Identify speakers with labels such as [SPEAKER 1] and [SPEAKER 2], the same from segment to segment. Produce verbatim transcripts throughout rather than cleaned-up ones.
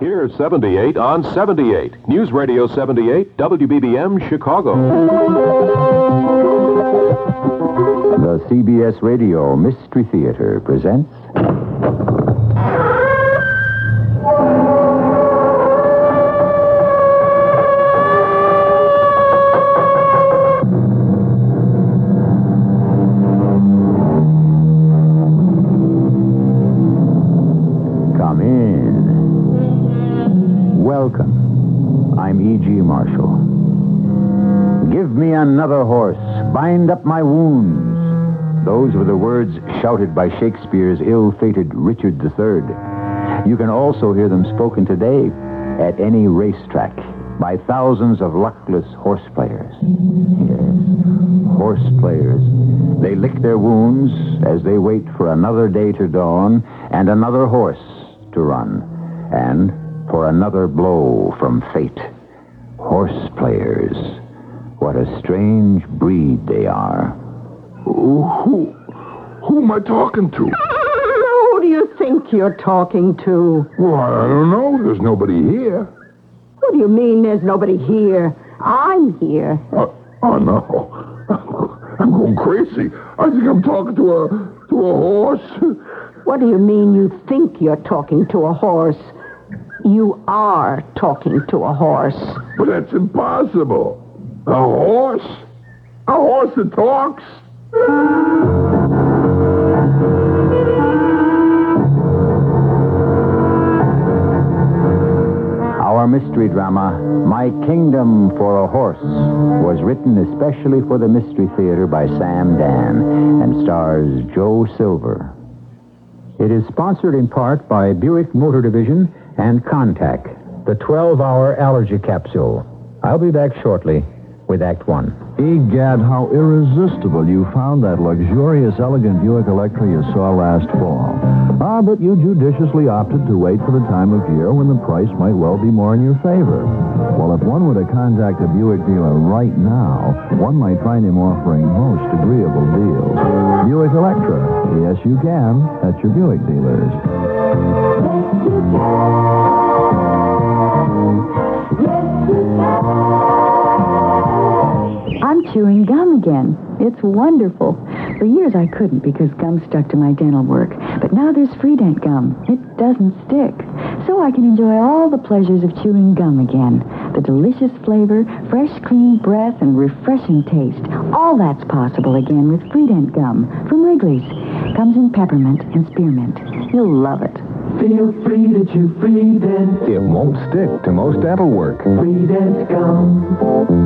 [SPEAKER 1] Here's seventy-eight on seventy-eight. News Radio seventy-eight, W B B M, Chicago.
[SPEAKER 2] The C B S Radio Mystery Theater presents... Come in. Welcome. I'm E G. Marshall. Give me another horse. Bind up my wounds. Those were the words shouted by Shakespeare's ill-fated Richard the Third. You can also hear them spoken today at any racetrack by thousands of luckless horse players. Yes, horse players. They lick their wounds as they wait for another day to dawn and another horse to run, and for another blow from fate. Horse players. What a strange breed they are.
[SPEAKER 3] Who, who am I talking to?
[SPEAKER 4] Who do you think you're talking to?
[SPEAKER 3] Well, I don't know. There's nobody here.
[SPEAKER 4] What do you mean there's nobody here? I'm here.
[SPEAKER 3] Uh, oh, no. I'm going crazy. I think I'm talking to a, to a horse.
[SPEAKER 4] What do you mean you think you're talking to a horse? You are talking to a horse.
[SPEAKER 3] But that's impossible. A horse? A horse that talks?
[SPEAKER 2] Our mystery drama, My Kingdom for a Horse, was written especially for the Mystery Theater by Sam Dan and stars Joe Silver. It is sponsored in part by Buick Motor Division and Contact, the twelve-hour allergy capsule. I'll be back shortly with Act One.
[SPEAKER 5] Egad, how irresistible you found that luxurious, elegant Buick Electra you saw last fall. Ah, but you judiciously opted to wait for the time of year when the price might well be more in your favor. Well, if one were to contact a Buick dealer right now, one might find him offering most agreeable deals. Buick Electra. Yes, you can. At your Buick dealers.
[SPEAKER 6] I'm chewing gum again. It's wonderful. For years I couldn't because gum stuck to my dental work. But now there's Freedent gum. It doesn't stick. So I can enjoy all the pleasures of chewing gum again. The delicious flavor, fresh, clean breath, and refreshing taste. All that's possible again with Freedent gum from Wrigley's. Comes in peppermint and spearmint. You'll love it.
[SPEAKER 7] Feel free to chew Freedent.
[SPEAKER 5] It won't stick to most dental work.
[SPEAKER 7] Freedent gum.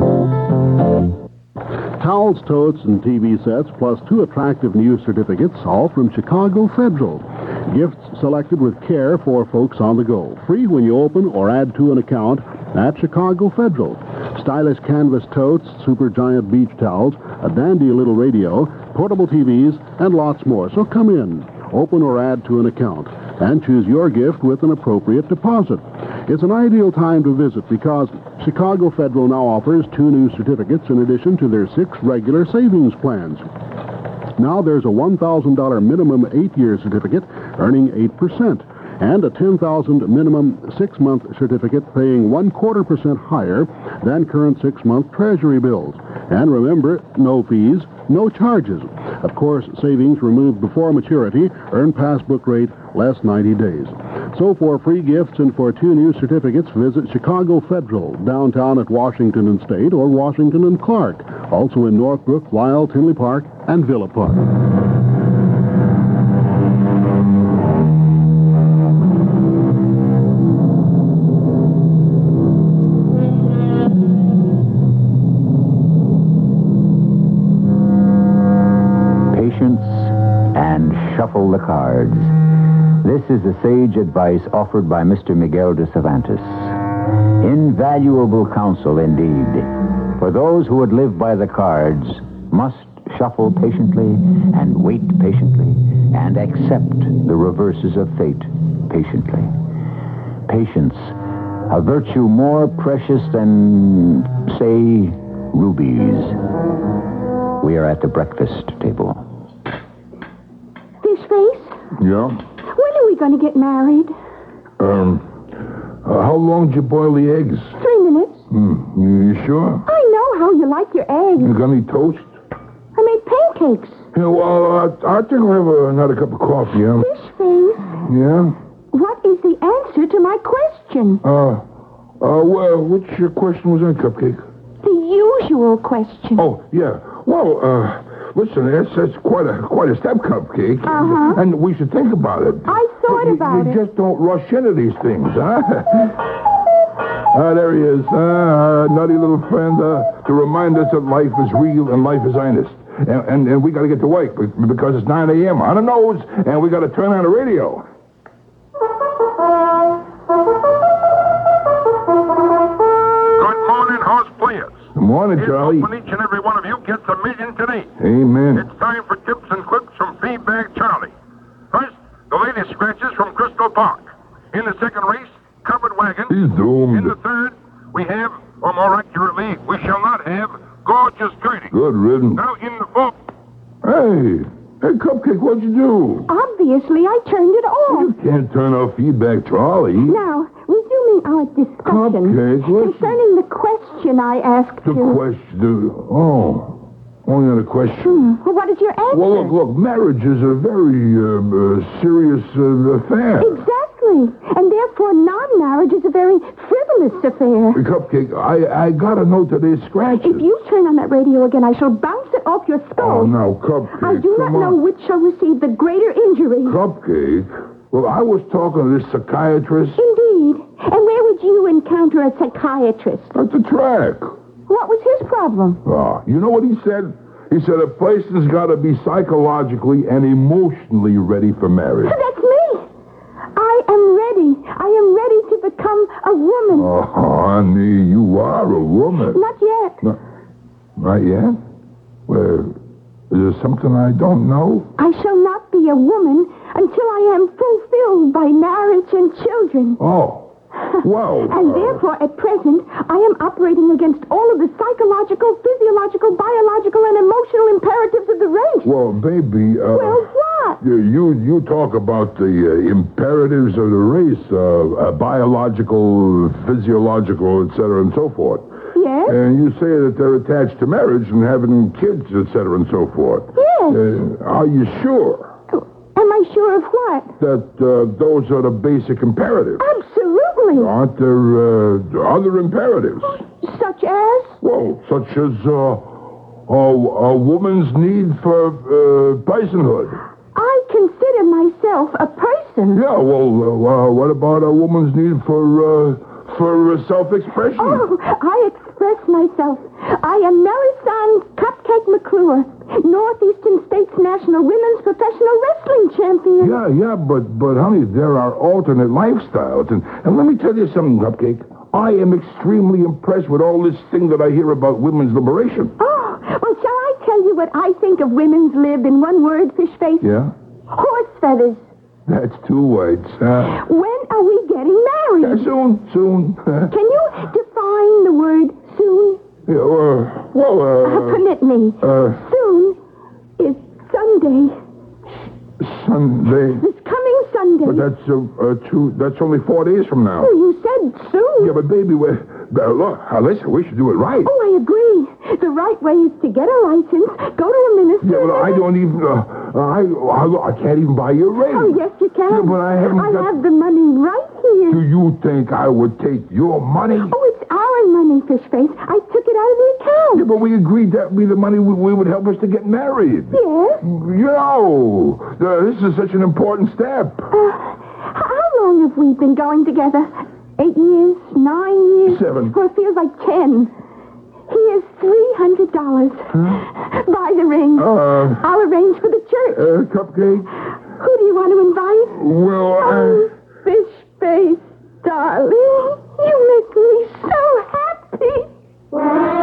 [SPEAKER 8] Towels, totes, and T V sets, plus two attractive new certificates, all from Chicago Federal. Gifts selected with care for folks on the go. Free when you open or add to an account at Chicago Federal. Stylish canvas totes, super giant beach towels, a dandy little radio, portable T Vs, and lots more. So come in, open or add to an account, and choose your gift with an appropriate deposit. It's an ideal time to visit because Chicago Federal now offers two new certificates in addition to their six regular savings plans. Now there's a one thousand dollars minimum eight-year certificate earning eight percent and a ten thousand dollars minimum six-month certificate paying one quarter percent higher than current six-month Treasury bills. And remember, no fees, no charges. Of course, savings removed before maturity, earn passbook rate, less ninety days. So for free gifts and for two new certificates, visit Chicago Federal, downtown at Washington and State or Washington and Clark. Also in Northbrook, Lyle, Tinley Park, and Villa Park.
[SPEAKER 2] Patience and shuffle the cards. This is the sage advice offered by Mister Miguel de Cervantes. Invaluable counsel indeed. For those who would live by the cards must shuffle patiently and wait patiently and accept the reverses of fate patiently. Patience, a virtue more precious than, say, rubies. We are at the breakfast table.
[SPEAKER 4] Fish face?
[SPEAKER 3] Yeah?
[SPEAKER 4] When are we going to get married?
[SPEAKER 3] Um, Uh, how long did you boil the eggs?
[SPEAKER 4] Three minutes.
[SPEAKER 3] Hmm. You, you sure?
[SPEAKER 4] I know how you like your eggs.
[SPEAKER 3] You got any toast?
[SPEAKER 4] I made pancakes.
[SPEAKER 3] Yeah, well, uh, I think I'll have uh, another cup of coffee, huh?
[SPEAKER 4] Fish face.
[SPEAKER 3] Yeah?
[SPEAKER 4] What is the answer to my question?
[SPEAKER 3] Uh, uh, well, which uh, question was that, Cupcake?
[SPEAKER 4] The usual question.
[SPEAKER 3] Oh, yeah. Well, uh, listen, that's, that's quite a quite a step, Cupcake.
[SPEAKER 4] Uh-huh.
[SPEAKER 3] And we should think about it.
[SPEAKER 4] I thought
[SPEAKER 3] you,
[SPEAKER 4] about
[SPEAKER 3] you
[SPEAKER 4] it.
[SPEAKER 3] You just don't rush into these things, huh? Ah, there he is. Ah, uh, naughty little friend, uh, to remind us that life is real and life is honest. And, and, and we got to get to work because it's nine a.m. on the nose, and we got to turn on the radio.
[SPEAKER 9] Good morning, horse players.
[SPEAKER 3] Good morning, Charlie.
[SPEAKER 9] Hoping each and every one of you gets a million today.
[SPEAKER 3] Amen.
[SPEAKER 9] It's time for tips and clips from Feedback Charlie. First, the latest scratches from Crystal Park. In the second race, Covered Wagon.
[SPEAKER 3] He's doomed.
[SPEAKER 9] In the third, we have, or more accurately, we shall not have, Gorgeous Gertie.
[SPEAKER 3] Good riddance.
[SPEAKER 9] Now in the fourth.
[SPEAKER 3] Hey, hey, Cupcake, what'd you do?
[SPEAKER 4] Obviously, I turned it off.
[SPEAKER 3] You can't turn off Feedback Charlie.
[SPEAKER 4] Now, resuming our discussion
[SPEAKER 3] Cupcake, listen.
[SPEAKER 4] concerning the question I asked
[SPEAKER 3] The
[SPEAKER 4] you.
[SPEAKER 3] question. Oh, only another question.
[SPEAKER 4] Hmm. Well, what is your answer?
[SPEAKER 3] Well, look, look, marriage is a very um, uh, serious uh, affair.
[SPEAKER 4] Exactly. And therefore, non-marriage is a very frivolous affair.
[SPEAKER 3] Cupcake, I, I got a note that there's scratches.
[SPEAKER 4] If you turn on that radio again, I shall bounce it off your skull.
[SPEAKER 3] Oh, no, Cupcake,
[SPEAKER 4] I do not
[SPEAKER 3] come
[SPEAKER 4] know
[SPEAKER 3] on.
[SPEAKER 4] which shall receive the greater injury.
[SPEAKER 3] Cupcake? Well, I was talking to this psychiatrist
[SPEAKER 4] Indeed. And where would you encounter a psychiatrist?
[SPEAKER 3] at the track.
[SPEAKER 4] What was his problem?
[SPEAKER 3] Oh, you know what he said? He said a person's got to be psychologically and emotionally ready for marriage.
[SPEAKER 4] That's me. I am ready. I am ready to become a woman.
[SPEAKER 3] Oh, honey, you are a woman.
[SPEAKER 4] Not yet.
[SPEAKER 3] No, not yet? Well, is there something I don't know?
[SPEAKER 4] I shall not be a woman until I am fulfilled by marriage and children.
[SPEAKER 3] Oh, well.
[SPEAKER 4] And
[SPEAKER 3] uh,
[SPEAKER 4] therefore, at present, I am operating against all of the psychological, physiological, biological, and emotional imperatives of the race.
[SPEAKER 3] Well, baby. Uh,
[SPEAKER 4] Well, what?
[SPEAKER 3] You you talk about the uh, imperatives of the race, uh, uh, biological, physiological, et cetera, and so forth.
[SPEAKER 4] Yes?
[SPEAKER 3] And you say that they're attached to marriage and having kids, et cetera, and so forth.
[SPEAKER 4] Yes.
[SPEAKER 3] Uh, are you sure
[SPEAKER 4] Am I sure of what?
[SPEAKER 3] that uh, those are the basic imperatives?
[SPEAKER 4] Absolutely.
[SPEAKER 3] Aren't there uh, other imperatives?
[SPEAKER 4] Such as?
[SPEAKER 3] Well, such as uh, a, a woman's need for uh, personhood.
[SPEAKER 4] I consider myself a person.
[SPEAKER 3] Yeah, well, uh, what about a woman's need for uh, for uh, self-expression?
[SPEAKER 4] Oh, I express myself. I am Melisande Cupcake McClure, Northeastern States National Women's Professional Wrestling Champion.
[SPEAKER 3] Yeah, yeah, but but honey, there are alternate lifestyles, and and let me tell you something, Cupcake. I am extremely impressed with all this thing that I hear about women's liberation.
[SPEAKER 4] Oh, well, shall I tell you what I think of women's lib in one word, fish face?
[SPEAKER 3] Yeah,
[SPEAKER 4] Horse feathers.
[SPEAKER 3] that's two words. Uh,
[SPEAKER 4] When are we getting married?
[SPEAKER 3] yeah, soon, soon.
[SPEAKER 4] Can you define the word soon?
[SPEAKER 3] Yeah, uh, well,
[SPEAKER 4] Uh,
[SPEAKER 3] uh,
[SPEAKER 4] permit me.
[SPEAKER 3] uh,
[SPEAKER 4] Soon is Sunday.
[SPEAKER 3] Sunday.
[SPEAKER 4] This coming Sunday.
[SPEAKER 3] But that's uh, uh, two. That's only four days from now.
[SPEAKER 4] Oh, you said soon.
[SPEAKER 3] Yeah, but baby, we uh, look, uh, listen, we should do it right.
[SPEAKER 4] Oh, I agree. The right way is to get a license, go to a minister.
[SPEAKER 3] Yeah, but I don't even. Uh, I, I I can't even buy you a ring.
[SPEAKER 4] Oh, yes, you can.
[SPEAKER 3] Yeah, but I haven't
[SPEAKER 4] I
[SPEAKER 3] got-
[SPEAKER 4] have the money right here.
[SPEAKER 3] Do you think I would take your money?
[SPEAKER 4] Oh, it's our money, fish face. I took it out of the
[SPEAKER 3] Yeah,
[SPEAKER 4] account.
[SPEAKER 3] but we agreed that would be the money we, we would help us to get married.
[SPEAKER 4] Yes.
[SPEAKER 3] You know, uh, this is such an important step.
[SPEAKER 4] Uh, how long have we been going together? Eight years? Nine years?
[SPEAKER 3] Seven.
[SPEAKER 4] Well, it feels like ten. Here's three hundred dollars.
[SPEAKER 3] Huh?
[SPEAKER 4] Buy the ring.
[SPEAKER 3] Uh,
[SPEAKER 4] I'll arrange for the church.
[SPEAKER 3] uh, cupcake?
[SPEAKER 4] Who do you want to invite?
[SPEAKER 3] Well,
[SPEAKER 4] Oh,
[SPEAKER 3] I...
[SPEAKER 4] fish face, darling. You make me so happy.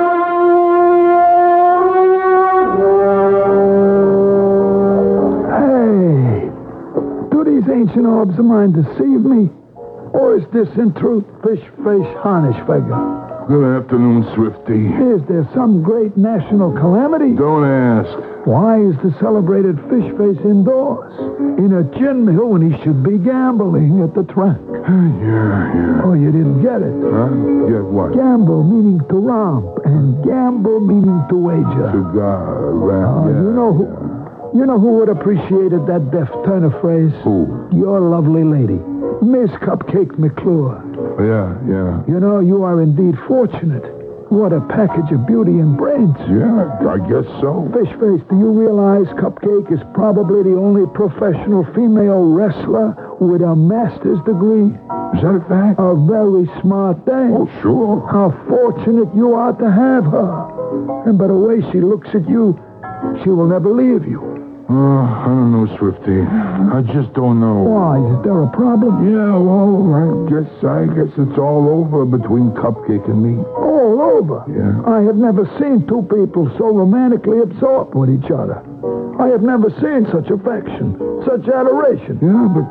[SPEAKER 10] Hey, do these ancient orbs of mine deceive me? Or is this in truth fish face harnish figure?
[SPEAKER 3] Good afternoon, Swifty.
[SPEAKER 10] Is there some great national calamity?
[SPEAKER 3] Don't ask.
[SPEAKER 10] Why is the celebrated fish face indoors? In a gin mill when he should be gambling at the track.
[SPEAKER 3] Yeah, yeah.
[SPEAKER 10] Oh, you didn't get it.
[SPEAKER 3] Huh? Get what?
[SPEAKER 10] Gamble meaning to romp, and gamble meaning to wager.
[SPEAKER 3] Cigar, rap,
[SPEAKER 10] Oh,
[SPEAKER 3] yeah,
[SPEAKER 10] you know who...
[SPEAKER 3] yeah.
[SPEAKER 10] You know who would appreciated that deft turn of phrase?
[SPEAKER 3] Who?
[SPEAKER 10] Your lovely lady, Miss Cupcake McClure.
[SPEAKER 3] Yeah, yeah.
[SPEAKER 10] You know, you are indeed fortunate. What a package of beauty and brains.
[SPEAKER 3] Yeah, I guess so.
[SPEAKER 10] Fishface, do you realize Cupcake is probably the only professional female wrestler with a master's degree?
[SPEAKER 3] Is that a fact?
[SPEAKER 10] A very smart dame.
[SPEAKER 3] Oh, sure.
[SPEAKER 10] How fortunate you are to have her. And by the way she looks at you, she will never leave you.
[SPEAKER 3] Oh, I don't know, Swifty. I just don't know.
[SPEAKER 10] Why? Is there a problem?
[SPEAKER 3] Yeah, well, I guess I guess it's all over between Cupcake and me.
[SPEAKER 10] All over?
[SPEAKER 3] Yeah.
[SPEAKER 10] I have never seen two people so romantically absorbed with each other. I have never seen such affection, such adoration.
[SPEAKER 3] Yeah, but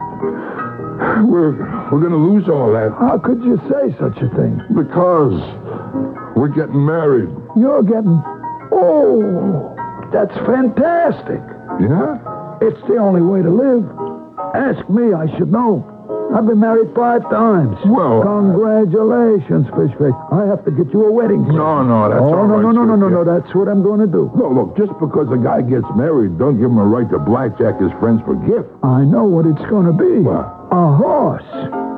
[SPEAKER 3] we're we're gonna lose all that
[SPEAKER 10] How could you say such a thing?
[SPEAKER 3] because we're getting married.
[SPEAKER 10] You're getting... Oh, that's fantastic.
[SPEAKER 3] Yeah?
[SPEAKER 10] It's the only way to live. Ask me, I should know. I've been married five times.
[SPEAKER 3] Well...
[SPEAKER 10] Congratulations, Fishface. I have to get you a wedding gift.
[SPEAKER 3] No, no, that's
[SPEAKER 10] oh,
[SPEAKER 3] all
[SPEAKER 10] no,
[SPEAKER 3] right,
[SPEAKER 10] no, no, no, no,
[SPEAKER 3] Swifty.
[SPEAKER 10] no, that's what I'm going to do.
[SPEAKER 3] No, look, just because a guy gets married, don't give him a right to blackjack his friends for gifts.
[SPEAKER 10] I know what it's going to be.
[SPEAKER 3] What?
[SPEAKER 10] A horse.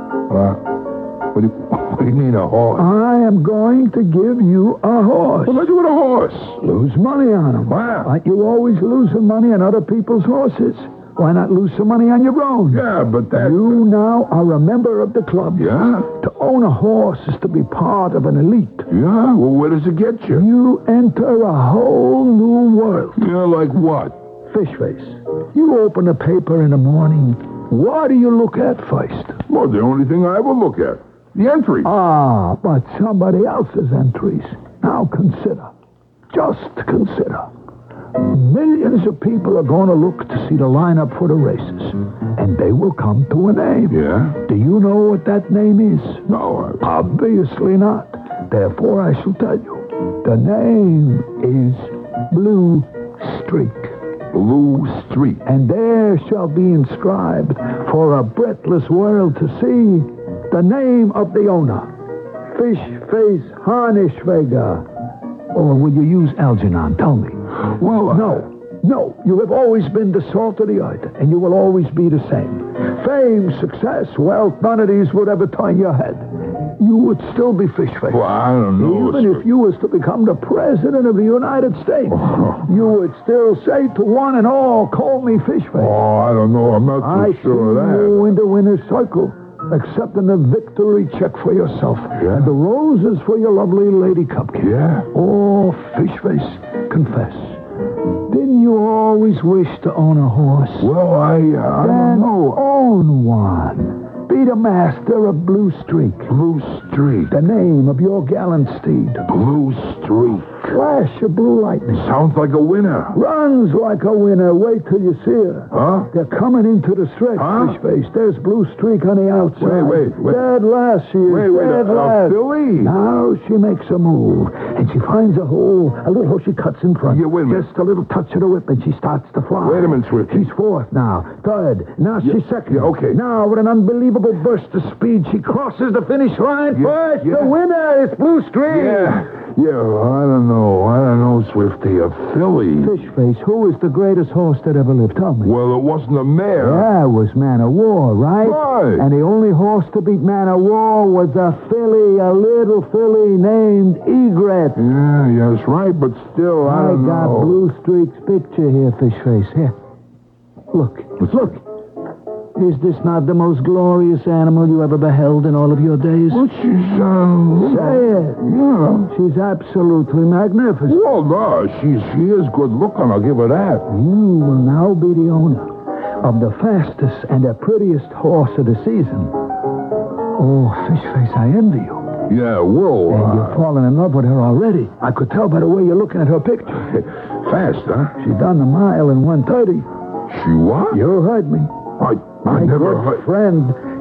[SPEAKER 3] Uh, what, do you, what do you mean, a horse?
[SPEAKER 10] I am going to give you a horse.
[SPEAKER 3] What do I do with a horse?
[SPEAKER 10] Lose money on him.
[SPEAKER 3] Wow.
[SPEAKER 10] Aren't you always losing money on other people's horses? Why not lose some money on your own?
[SPEAKER 3] Yeah, but that...
[SPEAKER 10] You now are a member of the club.
[SPEAKER 3] Yeah?
[SPEAKER 10] To own a horse is to be part of an elite.
[SPEAKER 3] Yeah? Well, where does it get you?
[SPEAKER 10] You enter a whole new world.
[SPEAKER 3] Yeah, like what?
[SPEAKER 10] Fishface, you open a paper in the morning. What do you look at first?
[SPEAKER 3] Well, the only thing I will look at. The entry.
[SPEAKER 10] Ah, but somebody else's entries. Now consider. Just consider. Millions of people are going to look to see the lineup for the races. And they will come to a name.
[SPEAKER 3] Yeah?
[SPEAKER 10] Do you know what that name is?
[SPEAKER 3] No, I...
[SPEAKER 10] Obviously not. Therefore, I shall tell you. The name is Blue Streak.
[SPEAKER 3] Blue Streak.
[SPEAKER 10] And there shall be inscribed for a breathless world to see the name of the owner. Fish Face Harnischweger. Or will you use Algernon? Tell me.
[SPEAKER 3] Well, uh,
[SPEAKER 10] No, no. You have always been the salt of the earth, and you will always be the same. Fame, success, wealth, none of these would ever turn your head. You would still be Fish Face.
[SPEAKER 3] Well, I don't know.
[SPEAKER 10] Even if you was to become the president of the United States,
[SPEAKER 3] Oh.
[SPEAKER 10] you would still say to one and all, call me Fish Face.
[SPEAKER 3] Oh, I don't know. I'm not
[SPEAKER 10] I
[SPEAKER 3] too sure of
[SPEAKER 10] see
[SPEAKER 3] that.
[SPEAKER 10] you in the winner's circle, accepting the victory check for yourself.
[SPEAKER 3] Yeah.
[SPEAKER 10] And the roses for your lovely lady Cupcake.
[SPEAKER 3] Yeah?
[SPEAKER 10] Oh, Fish Face, confess. Didn't you always wish to own a horse?
[SPEAKER 3] Well, I, uh, I
[SPEAKER 10] Then
[SPEAKER 3] don't know.
[SPEAKER 10] own one. Be the master of Blue Streak.
[SPEAKER 3] Blue Streak.
[SPEAKER 10] The name of your gallant steed.
[SPEAKER 3] Blue Streak.
[SPEAKER 10] Flash of blue lightning.
[SPEAKER 3] Sounds like a winner.
[SPEAKER 10] Runs like a winner. Wait till you see her.
[SPEAKER 3] Huh?
[SPEAKER 10] They're coming into the stretch,
[SPEAKER 3] Huh?
[SPEAKER 10] Fish Face. There's Blue Streak on the outside.
[SPEAKER 3] Wait, wait, wait.
[SPEAKER 10] Dead last, she is.
[SPEAKER 3] Wait, wait,
[SPEAKER 10] Dead
[SPEAKER 3] a, a
[SPEAKER 10] last.
[SPEAKER 3] filly?
[SPEAKER 10] Now she makes a move, and she finds a hole, a little hole she cuts in front.
[SPEAKER 3] Yeah, wait a minute.
[SPEAKER 10] Just a little touch of the whip, and she starts to fly.
[SPEAKER 3] Wait a minute, Swifty.
[SPEAKER 10] She's fourth now. Third. Now she's second.
[SPEAKER 3] yeah, okay.
[SPEAKER 10] Now, with an unbelievable burst of speed, she crosses the finish line.
[SPEAKER 3] Yeah,
[SPEAKER 10] First,
[SPEAKER 3] yeah.
[SPEAKER 10] the winner is Blue Streak.
[SPEAKER 3] Yeah. Yeah, I don't know. I don't know, Swifty. A filly.
[SPEAKER 10] Fish Face, who is the greatest horse that ever lived? Tell me.
[SPEAKER 3] Well, it wasn't a mare.
[SPEAKER 10] Yeah, it was Man of War, right?
[SPEAKER 3] Right.
[SPEAKER 10] And the only horse to beat Man of War was a filly, a little filly named Egret.
[SPEAKER 3] Yeah, yeah, that's right, but still, I
[SPEAKER 10] I
[SPEAKER 3] don't
[SPEAKER 10] got
[SPEAKER 3] know.
[SPEAKER 10] Blue Streak's picture here, Fish Face. Here. Look. Look. Is this not the most glorious animal you ever beheld in all of your days?
[SPEAKER 3] Well, she's, um...
[SPEAKER 10] Say it.
[SPEAKER 3] Yeah.
[SPEAKER 10] She's absolutely magnificent.
[SPEAKER 3] Well, no, she's, she is good looking, I'll give her that.
[SPEAKER 10] You will now be the owner of the fastest and the prettiest horse of the season. Oh, Fish Face, I envy you.
[SPEAKER 3] Yeah, whoa.
[SPEAKER 10] And
[SPEAKER 3] uh,
[SPEAKER 10] you're falling in love with her already. I could tell by the way you're looking at her picture.
[SPEAKER 3] Fast, huh?
[SPEAKER 10] She done the mile in one thirty.
[SPEAKER 3] She what?
[SPEAKER 10] You heard me.
[SPEAKER 3] I, I
[SPEAKER 10] My
[SPEAKER 3] never
[SPEAKER 10] good
[SPEAKER 3] heard...
[SPEAKER 10] friend,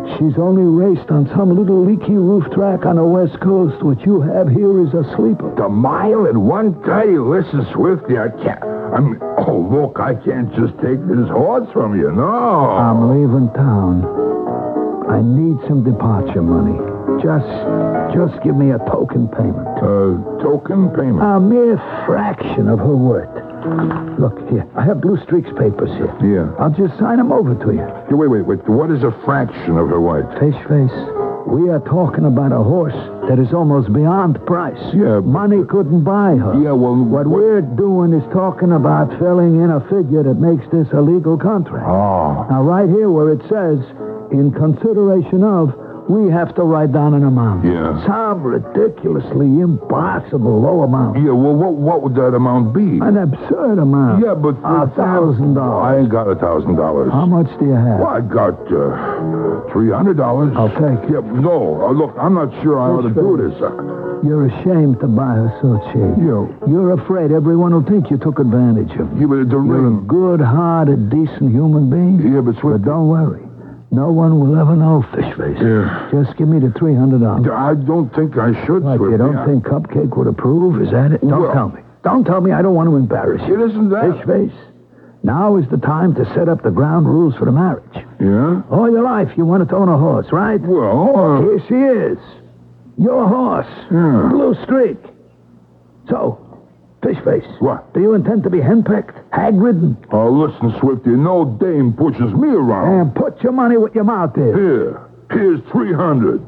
[SPEAKER 10] She's only raced on some little leaky roof track on the West Coast. What you have here is a sleeper.
[SPEAKER 3] The mile at one thirty? Listen, Swifty, I can't... I mean, oh, look, I can't just take this horse from you, no.
[SPEAKER 10] I'm leaving town. I need some departure money. Just, just give me a token payment.
[SPEAKER 3] Uh, token payment?
[SPEAKER 10] A mere fraction of her worth. Look, here, I have Blue Streaks papers here.
[SPEAKER 3] Yeah.
[SPEAKER 10] I'll just sign them over to you.
[SPEAKER 3] Hey, wait, wait, wait. What is a fraction of her worth?
[SPEAKER 10] Fish face, we are talking about a horse that is almost beyond price.
[SPEAKER 3] Yeah.
[SPEAKER 10] Money couldn't buy her.
[SPEAKER 3] Yeah, well...
[SPEAKER 10] What, what we're doing is talking about filling in a figure that makes this a legal contract.
[SPEAKER 3] Oh.
[SPEAKER 10] Now, right here where it says, in consideration of... we have to write down an amount.
[SPEAKER 3] Yeah.
[SPEAKER 10] Some ridiculously impossible low amount.
[SPEAKER 3] Yeah, well, what what would that amount be?
[SPEAKER 10] An absurd amount.
[SPEAKER 3] Yeah, but...
[SPEAKER 10] A thousand dollars.
[SPEAKER 3] I ain't got a thousand dollars.
[SPEAKER 10] How much do you have?
[SPEAKER 3] Well, I got uh, three hundred dollars.
[SPEAKER 10] I'll take it.
[SPEAKER 3] Yeah, no, uh, look, I'm not sure I ought to do this. Uh,
[SPEAKER 10] You're ashamed to buy her so cheap.
[SPEAKER 3] Yeah.
[SPEAKER 10] You're afraid everyone will think you took advantage of her.
[SPEAKER 3] Yeah, but the
[SPEAKER 10] You're
[SPEAKER 3] ring...
[SPEAKER 10] a good-hearted, decent human being.
[SPEAKER 3] Yeah, but...
[SPEAKER 10] But don't worry. No one will ever know, Fishface.
[SPEAKER 3] Yeah.
[SPEAKER 10] Just give me the three hundred dollars.
[SPEAKER 3] I don't think I should,
[SPEAKER 10] What,
[SPEAKER 3] Swifty.
[SPEAKER 10] you don't
[SPEAKER 3] I-
[SPEAKER 10] think Cupcake would approve? Is that it? Don't
[SPEAKER 3] Well-
[SPEAKER 10] tell me. Don't tell me. I don't want to embarrass you.
[SPEAKER 3] It isn't that.
[SPEAKER 10] Fishface, now is the time to set up the ground rules for the marriage.
[SPEAKER 3] Yeah?
[SPEAKER 10] All your life, you wanted to own a horse, right?
[SPEAKER 3] Well, uh,
[SPEAKER 10] Here she is. Your horse.
[SPEAKER 3] Yeah.
[SPEAKER 10] Blue Streak. So, Fishface.
[SPEAKER 3] What?
[SPEAKER 10] Do you intend to be henpecked, hag-ridden?
[SPEAKER 3] oh, listen, Swifty, no dame pushes me around.
[SPEAKER 10] And put your money where your mouth is.
[SPEAKER 3] Here, here's three hundred.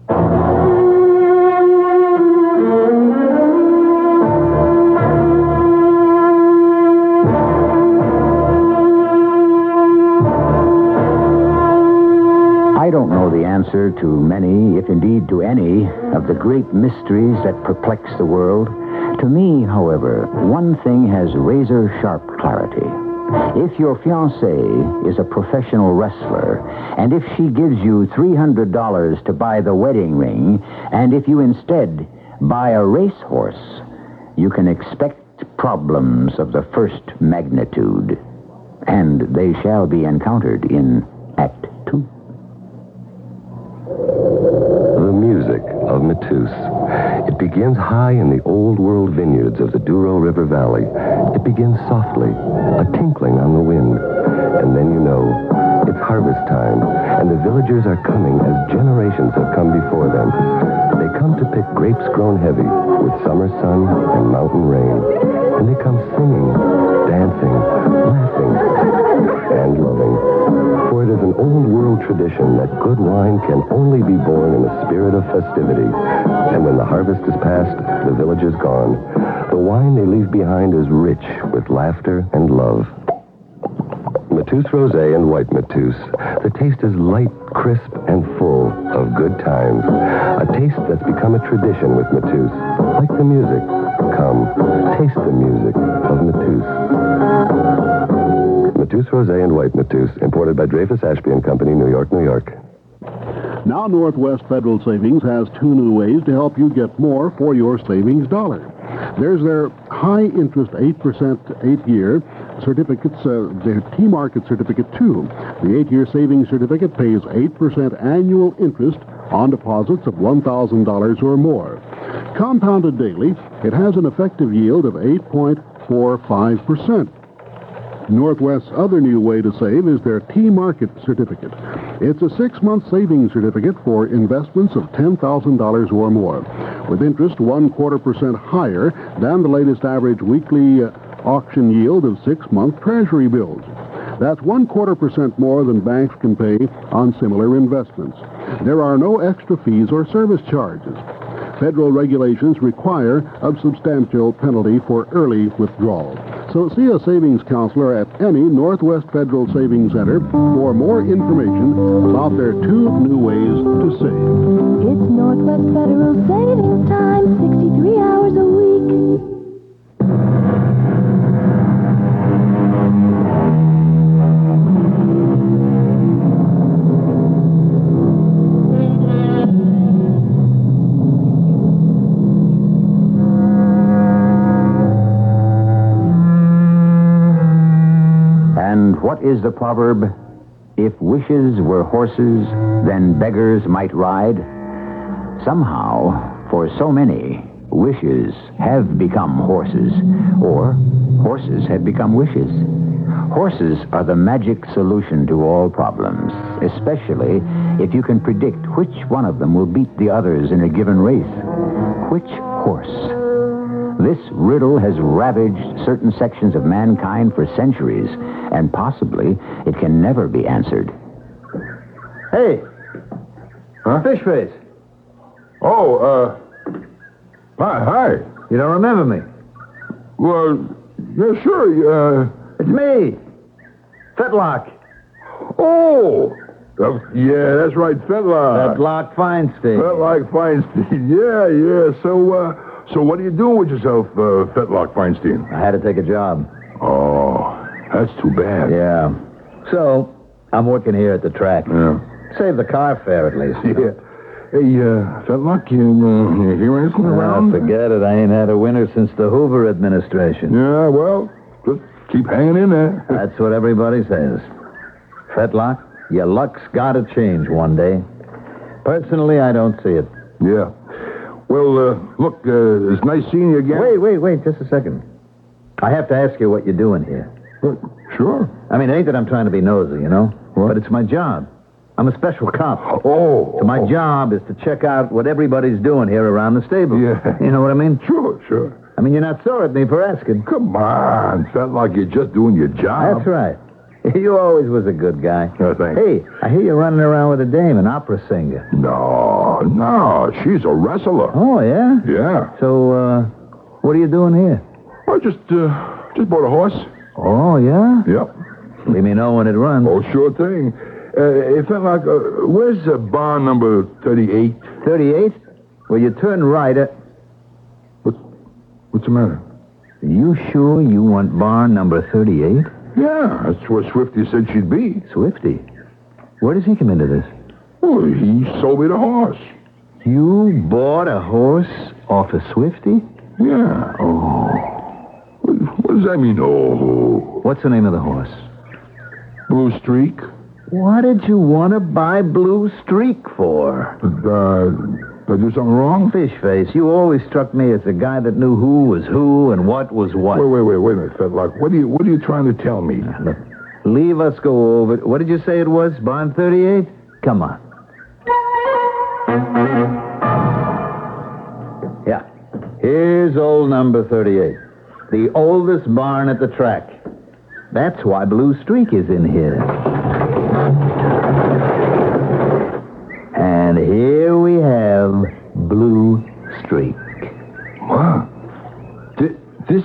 [SPEAKER 2] I don't know the answer to many, if indeed to any, of the great mysteries that perplex the world. To me, however, one thing has razor-sharp clarity. If your fiancée is a professional wrestler, and if she gives you three hundred dollars to buy the wedding ring, and if you instead buy a racehorse, you can expect problems of the first magnitude. And they shall be encountered in Act Two.
[SPEAKER 11] The music of Métus. It begins high in the old world vineyards of the Douro River Valley. It begins softly, a tinkling on the wind. And then you know, it's harvest time, and the villagers are coming as generations have come before them. They come to pick grapes grown heavy with summer sun and mountain rain. And they come singing, dancing, laughing, and loving. For it is an old world tradition that good wine can only be born in a spirit of festivity. And when the harvest is past, the village is gone. The wine they leave behind is rich with laughter and love. Métus Rosé and White Métus. The taste is light, crisp, and full of good times. A taste that's become a tradition with Métus. Like the music. Come, taste the music of Métus. Métus Rosé and White Métus, imported by Dreyfus Ashby and Company, New York, New York.
[SPEAKER 8] Now Northwest Federal Savings has two new ways to help you get more for your savings dollar. There's their high-interest eight percent eight-year certificates, uh, their T-Market Certificate two. The eight-year savings certificate pays eight percent annual interest on deposits of one thousand dollars or more. Compounded daily, it has an effective yield of eight point four five percent. Northwest's other new way to save is their T-Market Certificate. It's a six-month savings certificate for investments of ten thousand dollars or more, with interest one quarter percent higher than the latest average weekly uh, auction yield of six-month Treasury bills. That's one quarter percent more than banks can pay on similar investments. There are no extra fees or service charges. Federal regulations require a substantial penalty for early withdrawal. So see a savings counselor at any Northwest Federal Savings Center for more information about their two new ways to save.
[SPEAKER 4] It's Northwest Federal Savings Time, sixty-three hours a week.
[SPEAKER 2] And what is the proverb? if wishes were horses, then beggars might ride? Somehow, for so many, wishes have become horses, or horses have become wishes. Horses are the magic solution to all problems, especially if you can predict which one of them will beat the others in a given race. Which horse? This riddle has ravaged certain sections of mankind for centuries, and possibly it can never be answered.
[SPEAKER 5] Hey!
[SPEAKER 3] Huh?
[SPEAKER 5] Fish face.
[SPEAKER 3] Oh, uh... Hi, hi.
[SPEAKER 5] You don't remember me?
[SPEAKER 3] Well, yeah, sure, uh...
[SPEAKER 5] It's me. Fetlock.
[SPEAKER 3] Oh! Uh, yeah, that's right, Fetlock.
[SPEAKER 5] Fetlock Feinstein.
[SPEAKER 3] Fetlock Feinstein. Yeah, yeah. So, uh, so what are you doing with yourself, uh, Fetlock Feinstein?
[SPEAKER 5] I had to take a job.
[SPEAKER 3] Oh, that's too bad.
[SPEAKER 5] Yeah. So, I'm working here at the track.
[SPEAKER 3] Yeah.
[SPEAKER 5] Save the car fare, at least. You know?
[SPEAKER 3] Yeah. Hey, uh, Fetlock, you, uh, you hear anything around?
[SPEAKER 5] Ah, forget it. I ain't had a winner since the Hoover administration.
[SPEAKER 3] Yeah, well, just keep hanging in there.
[SPEAKER 5] That's what everybody says. Fetlock, your luck's got to change one day. Personally, I don't see it.
[SPEAKER 3] Yeah. Well, uh, look, uh, it's nice seeing you again.
[SPEAKER 5] Wait, wait, wait, just a second. I have to ask you what you're doing here.
[SPEAKER 3] Uh, sure.
[SPEAKER 5] I mean, it ain't that I'm trying to be nosy, you know?
[SPEAKER 3] What?
[SPEAKER 5] But it's my job. I'm a special cop.
[SPEAKER 3] Oh.
[SPEAKER 5] So my
[SPEAKER 3] oh.
[SPEAKER 5] job is to check out what everybody's doing here around the stable.
[SPEAKER 3] Yeah.
[SPEAKER 5] You know what I mean?
[SPEAKER 3] Sure, sure.
[SPEAKER 5] I mean, you're not sore at me for asking.
[SPEAKER 3] Come on, Fetlock, you're just doing your job.
[SPEAKER 5] That's right. You always was a good guy.
[SPEAKER 3] Oh, thanks.
[SPEAKER 5] Hey, I hear you running around with a dame, an opera singer.
[SPEAKER 3] No, no, she's a wrestler.
[SPEAKER 5] Oh, yeah?
[SPEAKER 3] Yeah.
[SPEAKER 5] So, uh, what are you doing here?
[SPEAKER 3] I just, uh, just bought a horse.
[SPEAKER 5] Oh, yeah?
[SPEAKER 3] Yep.
[SPEAKER 5] Let me know when it runs.
[SPEAKER 3] Oh, sure thing. Uh, it felt like, uh, where's uh, barn number thirty-eight?
[SPEAKER 5] thirty-eight? Well, you turn right at...
[SPEAKER 3] What, what's the matter?
[SPEAKER 5] You sure you want barn number thirty-eight?
[SPEAKER 3] Yeah, that's where Swifty said she'd be.
[SPEAKER 5] Swifty? Where does he come into this?
[SPEAKER 3] Oh, he sold me the horse.
[SPEAKER 5] You bought a horse off of Swifty?
[SPEAKER 3] Yeah.
[SPEAKER 5] Oh.
[SPEAKER 3] What, what does that mean, oh?
[SPEAKER 5] What's the name of the horse?
[SPEAKER 3] Blue Streak.
[SPEAKER 5] What did you want to buy Blue Streak for?
[SPEAKER 3] Uh, did I do something wrong?
[SPEAKER 5] Fish face, you always struck me as the guy that knew who was who and what was what.
[SPEAKER 3] Wait, wait, wait, wait a minute, Fetlock. What are you, what are you trying to tell me?
[SPEAKER 5] Look, leave us go over it. What did you say it was? Barn thirty-eight? Come on. Yeah. Here's old number thirty-eight. The oldest barn at the track. That's why Blue Streak is in here. And here we have Blue Streak.
[SPEAKER 3] What? This, this...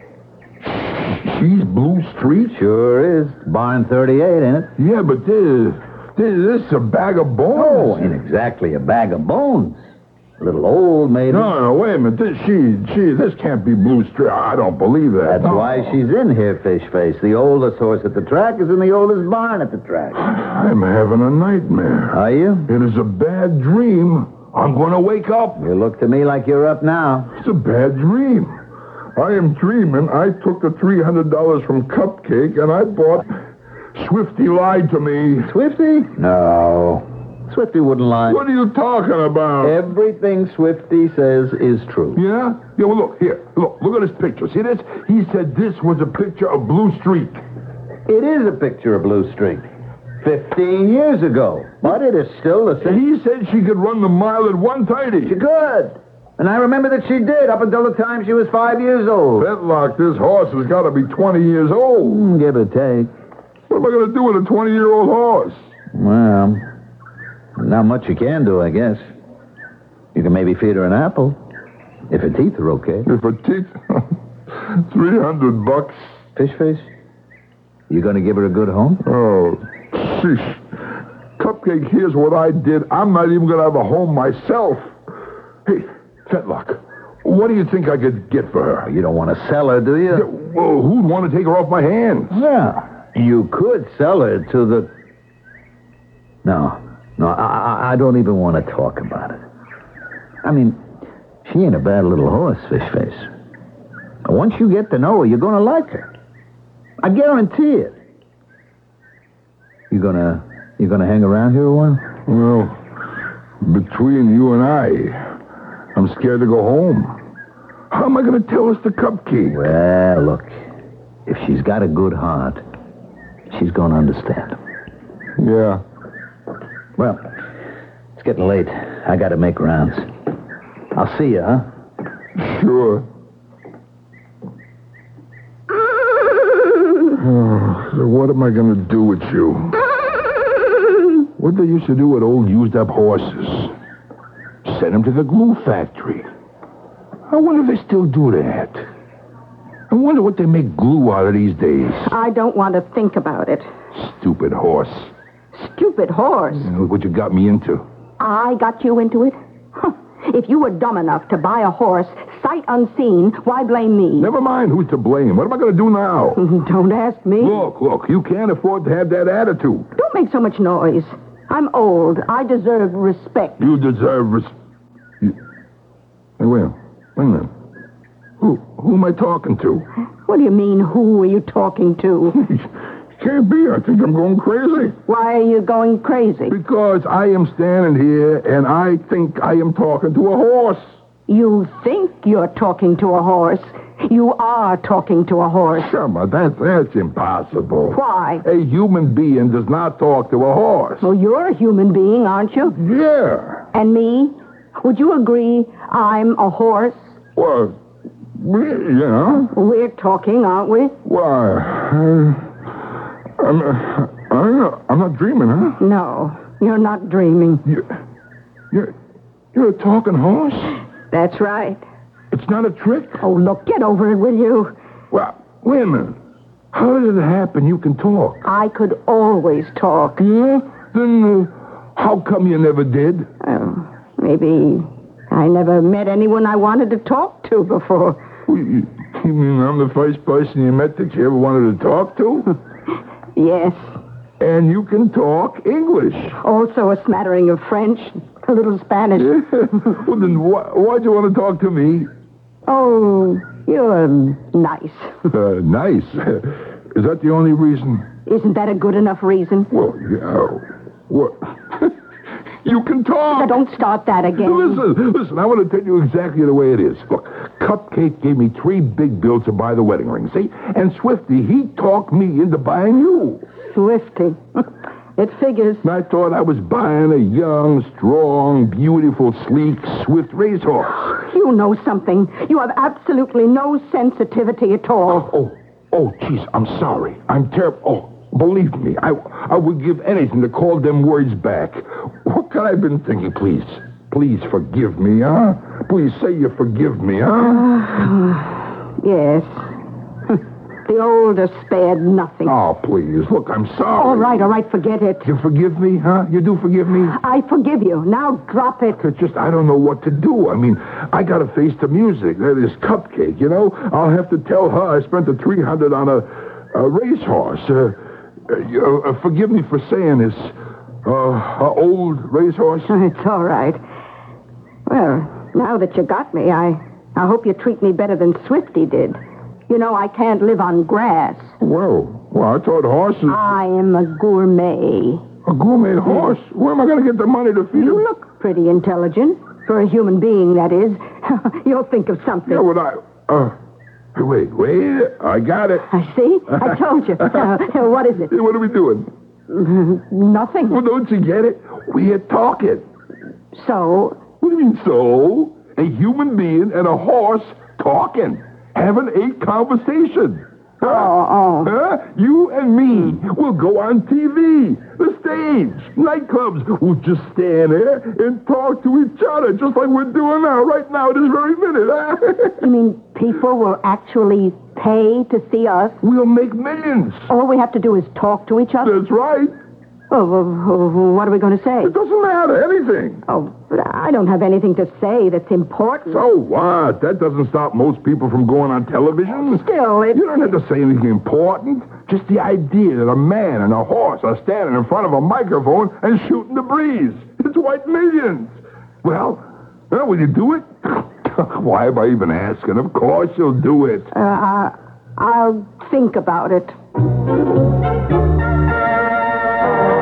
[SPEAKER 3] She's Blue Streak?
[SPEAKER 5] Sure is. Barn thirty-eight, ain't it?
[SPEAKER 3] Yeah, but this... This, this is a bag of bones.
[SPEAKER 5] Oh, ain't exactly a bag of bones. A little old, maybe.
[SPEAKER 3] No, no, wait a minute. This, she, she, this can't be Blue Streak. I don't believe that.
[SPEAKER 5] That's
[SPEAKER 3] no.
[SPEAKER 5] why she's in here, Fish Face. The oldest horse at the track is in the oldest barn at the track.
[SPEAKER 3] I'm having a nightmare.
[SPEAKER 5] Are you?
[SPEAKER 3] It is a bad dream. I'm going to wake up.
[SPEAKER 5] You look to me like you're up now.
[SPEAKER 3] It's a bad dream. I am dreaming I took the three hundred dollars from Cupcake and I bought... Swifty lied to me.
[SPEAKER 5] Swifty? No. Swifty wouldn't lie.
[SPEAKER 3] What are you talking about?
[SPEAKER 5] Everything Swifty says is true.
[SPEAKER 3] Yeah? Yeah, well, look, here. Look, look at this picture. See this? He said this was a picture of Blue Streak.
[SPEAKER 5] It is a picture of Blue Streak. Fifteen years ago. But it is still the same.
[SPEAKER 3] He said she could run the mile at one thirty.
[SPEAKER 5] She could. And I remember that she did up until the time she was five years old.
[SPEAKER 3] Fetlock, this horse has got to be twenty years old.
[SPEAKER 5] Mm, give or take.
[SPEAKER 3] What am I going to do with a twenty-year-old horse?
[SPEAKER 5] Well, not much you can do, I guess. You can maybe feed her an apple. If her teeth are okay.
[SPEAKER 3] If her teeth... three hundred bucks.
[SPEAKER 5] Fish face? You going to give her a good home?
[SPEAKER 3] Oh, sheesh. Cupcake, here's what I did. I'm not even going to have a home myself. Hey, Fetlock, what do you think I could get for her?
[SPEAKER 5] You don't want to sell her, do you?
[SPEAKER 3] Yeah, well, who'd want to take her off my hands?
[SPEAKER 5] Yeah. You could sell her to the... No. No, I, I don't even want to talk about it. I mean, she ain't a bad little horse, Fish Face. Once you get to know her, you're going to like her. I guarantee it.
[SPEAKER 2] You gonna you gonna hang around here a while?
[SPEAKER 3] Well, between you and I, I'm scared to go home. How am I going to tell us the cupcake?
[SPEAKER 2] Well, look, if she's got a good heart, she's gonna understand.
[SPEAKER 3] Yeah.
[SPEAKER 2] Well, it's getting late. I gotta make rounds. I'll see you, huh?
[SPEAKER 3] Sure. Oh, so what am I going to do with you? What they used to do with old used-up horses? Send them to the glue factory. I wonder if they still do that. I wonder what they make glue out of these days.
[SPEAKER 4] I don't want to think about it.
[SPEAKER 3] Stupid horse.
[SPEAKER 4] Stupid horse.
[SPEAKER 3] You know, look what you got me into.
[SPEAKER 4] I got you into it? Huh. If you were dumb enough to buy a horse, sight unseen, why blame me?
[SPEAKER 3] Never mind who's to blame. What am I going to do now?
[SPEAKER 4] Don't ask me.
[SPEAKER 3] Look, look, you can't afford to have that attitude.
[SPEAKER 4] Don't make so much noise. I'm old. I deserve respect.
[SPEAKER 3] You deserve respect. Hey, wait, wait a minute. Who, who am I talking to?
[SPEAKER 4] What do you mean, who are you talking to?
[SPEAKER 3] Can't be. I think I'm going crazy.
[SPEAKER 4] Why are you going crazy?
[SPEAKER 3] Because I am standing here and I think I am talking to a horse.
[SPEAKER 4] You think you're talking to a horse. You are talking to a horse.
[SPEAKER 3] Come on, that's, that's impossible.
[SPEAKER 4] Why?
[SPEAKER 3] A human being does not talk to a horse.
[SPEAKER 4] Well, you're a human being, aren't you?
[SPEAKER 3] Yeah.
[SPEAKER 4] And me? Would you agree I'm a horse?
[SPEAKER 3] Well, yeah.
[SPEAKER 4] We're talking, aren't we?
[SPEAKER 3] Why? Uh, I'm, uh, I'm, not, I'm not dreaming, huh?
[SPEAKER 4] No, you're not dreaming.
[SPEAKER 3] You, you're, you're a talking horse?
[SPEAKER 4] That's right.
[SPEAKER 3] It's not a trick?
[SPEAKER 4] Oh, look, get over it, will you?
[SPEAKER 3] Well, wait a minute. How did it happen you can talk?
[SPEAKER 4] I could always talk.
[SPEAKER 3] Yeah? Then uh, how come you never did?
[SPEAKER 4] Oh, maybe I never met anyone I wanted to talk to before.
[SPEAKER 3] Well, you, you mean I'm the first person you met that you ever wanted to talk to?
[SPEAKER 4] Yes.
[SPEAKER 3] And you can talk English.
[SPEAKER 4] Also a smattering of French, a little Spanish.
[SPEAKER 3] Well, then why, why'd you want to talk to me?
[SPEAKER 4] Oh, you're nice.
[SPEAKER 3] Uh, nice. Is that the only reason?
[SPEAKER 4] Isn't that a good enough reason?
[SPEAKER 3] Well, yeah. What? You can talk.
[SPEAKER 4] Now, don't start that again.
[SPEAKER 3] Listen, listen, I want to tell you exactly the way it is. Look, Cupcake gave me three big bills to buy the wedding ring, see? And Swifty, he talked me into buying you.
[SPEAKER 4] Swifty. It figures.
[SPEAKER 3] And I thought I was buying a young, strong, beautiful, sleek, swift racehorse.
[SPEAKER 4] You know something. You have absolutely no sensitivity at all.
[SPEAKER 3] Oh, oh, jeez, I'm sorry. I'm terrible. Oh. Believe me, I I would give anything to call them words back. What could I have been thinking? Please, please forgive me, huh? Please say you forgive me, huh?
[SPEAKER 4] Uh, yes. The old are spared nothing.
[SPEAKER 3] Oh, please, look, I'm sorry.
[SPEAKER 4] All right, all right, forget it.
[SPEAKER 3] You forgive me, huh? You do forgive me?
[SPEAKER 4] I forgive you. Now drop it.
[SPEAKER 3] It's just, I don't know what to do. I mean, I got to face the music. This Cupcake, you know? I'll have to tell her I spent the three hundred on a, a racehorse. Uh, Uh, you, uh, forgive me for saying this. Uh, uh, old racehorse?
[SPEAKER 4] It's all right. Well, now that you got me, I, I hope you treat me better than Swifty did. You know, I can't live on grass.
[SPEAKER 3] Well, well, I thought horses...
[SPEAKER 4] I am a gourmet.
[SPEAKER 3] A gourmet horse? Where am I going to get the money to feed
[SPEAKER 4] You
[SPEAKER 3] him?
[SPEAKER 4] look pretty intelligent. For a human being, that is. You'll think of something.
[SPEAKER 3] Yeah, well, I... Uh, Wait, wait, I got it.
[SPEAKER 4] I see. I told you. Uh, what is it?
[SPEAKER 3] Hey, what are we doing?
[SPEAKER 4] Nothing.
[SPEAKER 3] Well, don't you get it? We're talking.
[SPEAKER 4] So?
[SPEAKER 3] What do you mean, so? A human being and a horse talking. Having a conversation.
[SPEAKER 4] Oh, oh.
[SPEAKER 3] Huh? You and me will go on T V, the stage, nightclubs. We'll just stand there and talk to each other, just like we're doing now, right now, this very minute. Huh?
[SPEAKER 4] You mean people will actually pay to see us?
[SPEAKER 3] We'll make millions.
[SPEAKER 4] All we have to do is talk to each other?
[SPEAKER 3] That's right.
[SPEAKER 4] Oh, well, what are we going to say?
[SPEAKER 3] It doesn't matter, anything.
[SPEAKER 4] Oh, but I don't have anything to say that's important.
[SPEAKER 3] So what? That doesn't stop most people from going on television.
[SPEAKER 4] Still, it...
[SPEAKER 3] You don't have to say anything important. Just the idea that a man and a horse are standing in front of a microphone and shooting the breeze. It's worth millions. Well, well, will you do it? Why am I even asking? Of course you'll do it.
[SPEAKER 4] Uh, I'll think about it.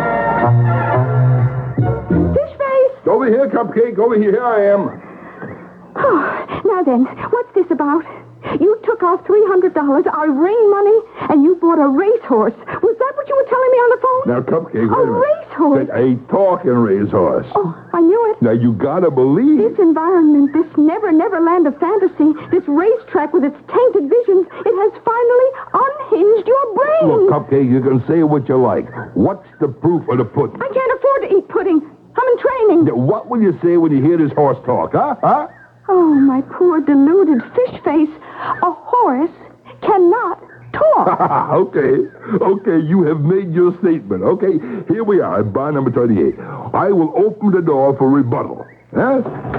[SPEAKER 3] here, Cupcake. Over here. Here I am.
[SPEAKER 4] Oh, now then, what's this about? You took our three hundred dollars, our ring money, and you bought a racehorse. Was that what you were telling me on the phone?
[SPEAKER 3] Now, Cupcake, wait
[SPEAKER 4] a
[SPEAKER 3] a minute.
[SPEAKER 4] racehorse?
[SPEAKER 3] A talking racehorse.
[SPEAKER 4] Oh, I knew it.
[SPEAKER 3] Now, you gotta believe.
[SPEAKER 4] This environment, this never, never land of fantasy, this racetrack with its tainted visions, it has finally unhinged your brain.
[SPEAKER 3] Look, Cupcake, you can say what you like. What's the proof of the pudding?
[SPEAKER 4] I can't afford to eat pudding. I'm in training.
[SPEAKER 3] Now, what will you say when you hear this horse talk, huh? Huh?
[SPEAKER 4] Oh, my poor deluded fish face. A horse cannot talk.
[SPEAKER 3] okay. Okay, you have made your statement. Okay, here we are at bar number thirty-eight. I will open the door for rebuttal. Huh?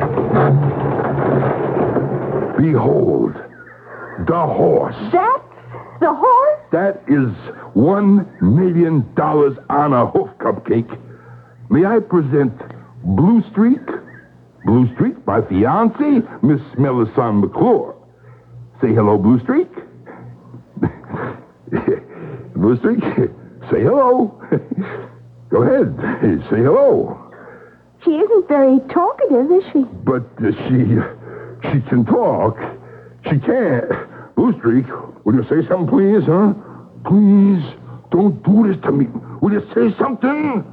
[SPEAKER 3] Behold, the horse.
[SPEAKER 4] That's the horse?
[SPEAKER 3] That is one million dollars on a hoof, Cupcake. May I present Blue Streak? Blue Streak, my fiancée, Miss Melisande McClure. Say hello, Blue Streak. Blue Streak, say hello. Go ahead, say hello.
[SPEAKER 4] She isn't very talkative, is she?
[SPEAKER 3] But uh, she, she can talk. She can't. Blue Streak, will you say something, please, huh? Please, don't do this to me. Will you say something?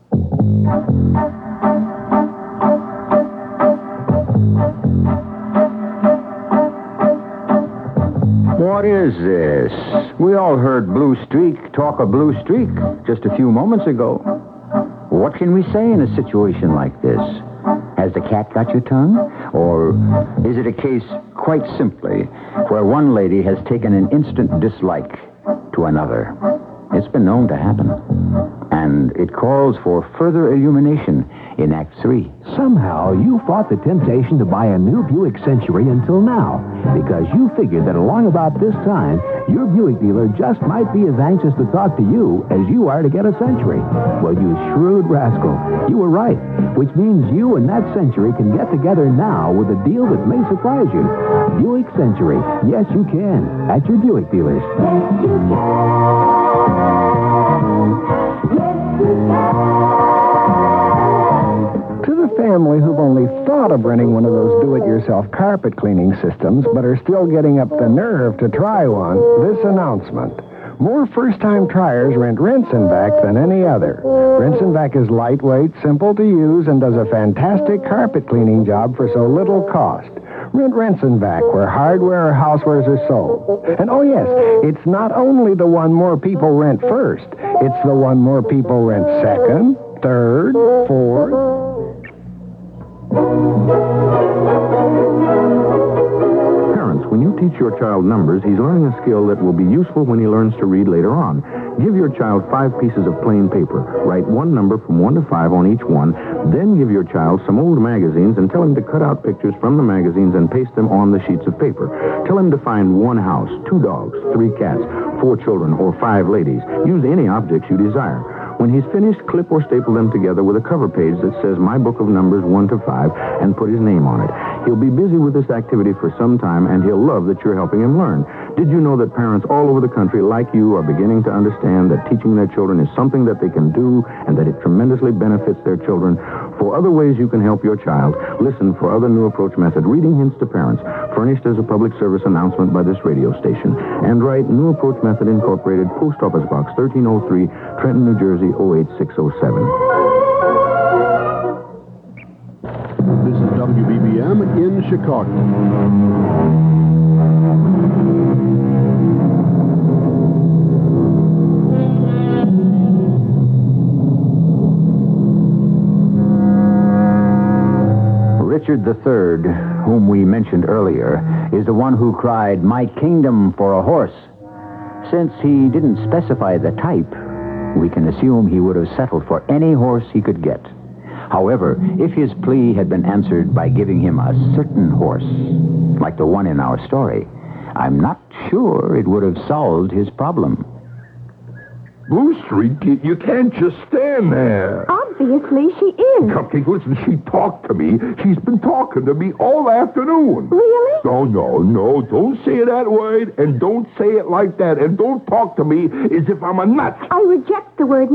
[SPEAKER 2] What is this? We all heard Blue Streak talk of Blue Streak just a few moments ago. What can we say in a situation like this? Has the cat got your tongue? Or is it a case, quite simply, where one lady has taken an instant dislike to another? It's been known to happen. And it calls for further illumination in Act Three.
[SPEAKER 12] Somehow you fought the temptation to buy a new Buick Century until now, because you figured that along about this time, your Buick dealer just might be as anxious to talk to you as you are to get a Century. Well, you shrewd rascal, you were right, which means you and that Century can get together now with a deal that may surprise you. Buick Century. Yes, you can. At your Buick dealers.
[SPEAKER 7] Yes, you can. Yes, you can.
[SPEAKER 13] To the family who've only thought of renting one of those do-it-yourself carpet cleaning systems but are still getting up the nerve to try one, this announcement. More first-time triers rent Rinse and Vac than any other. Rinse and Vac is lightweight, simple to use, and does a fantastic carpet cleaning job for so little cost. Rent Rinse and Vac, where hardware or housewares are sold. And oh yes, it's not only the one more people rent first, it's the one more people rent second, third, fourth.
[SPEAKER 5] Parents, when you teach your child numbers, he's learning a skill that will be useful when he learns to read later on. Give your child five pieces of plain paper. Write one number from one to five on each one. Then give your child some old magazines and tell him to cut out pictures from the magazines and paste them on the sheets of paper. Tell him to find one house, two dogs, three cats, four children, or five ladies. Use any objects you desire. When he's finished, clip or staple them together with a cover page that says My Book of Numbers one to five and put his name on it. He'll be busy with this activity for some time, and he'll love that you're helping him learn. Did you know that parents all over the country, like you, are beginning to understand that teaching their children is something that they can do and that it tremendously benefits their children? For other ways you can help your child, listen for Other New Approach Method, Reading Hints to Parents, furnished as a public service announcement by this radio station. And write New Approach Method Incorporated, Post Office Box thirteen oh three, Trenton, New Jersey, oh eight six oh seven.
[SPEAKER 8] This is W B B M in Chicago.
[SPEAKER 2] Richard the Third, whom we mentioned earlier, is the one who cried, "My kingdom for a horse." Since he didn't specify the type, we can assume he would have settled for any horse he could get. However, if his plea had been answered by giving him a certain horse, like the one in our story, I'm not sure it would have solved his problem.
[SPEAKER 3] Blue Streak, you, you can't just stand there.
[SPEAKER 4] Obviously, she is.
[SPEAKER 3] Cupcake, listen, she talked to me. She's been talking to me all afternoon.
[SPEAKER 4] Really?
[SPEAKER 3] No, no, no. Don't say it that way, and don't say it like that, and don't talk to me as if I'm a nut.
[SPEAKER 4] I reject the word nut.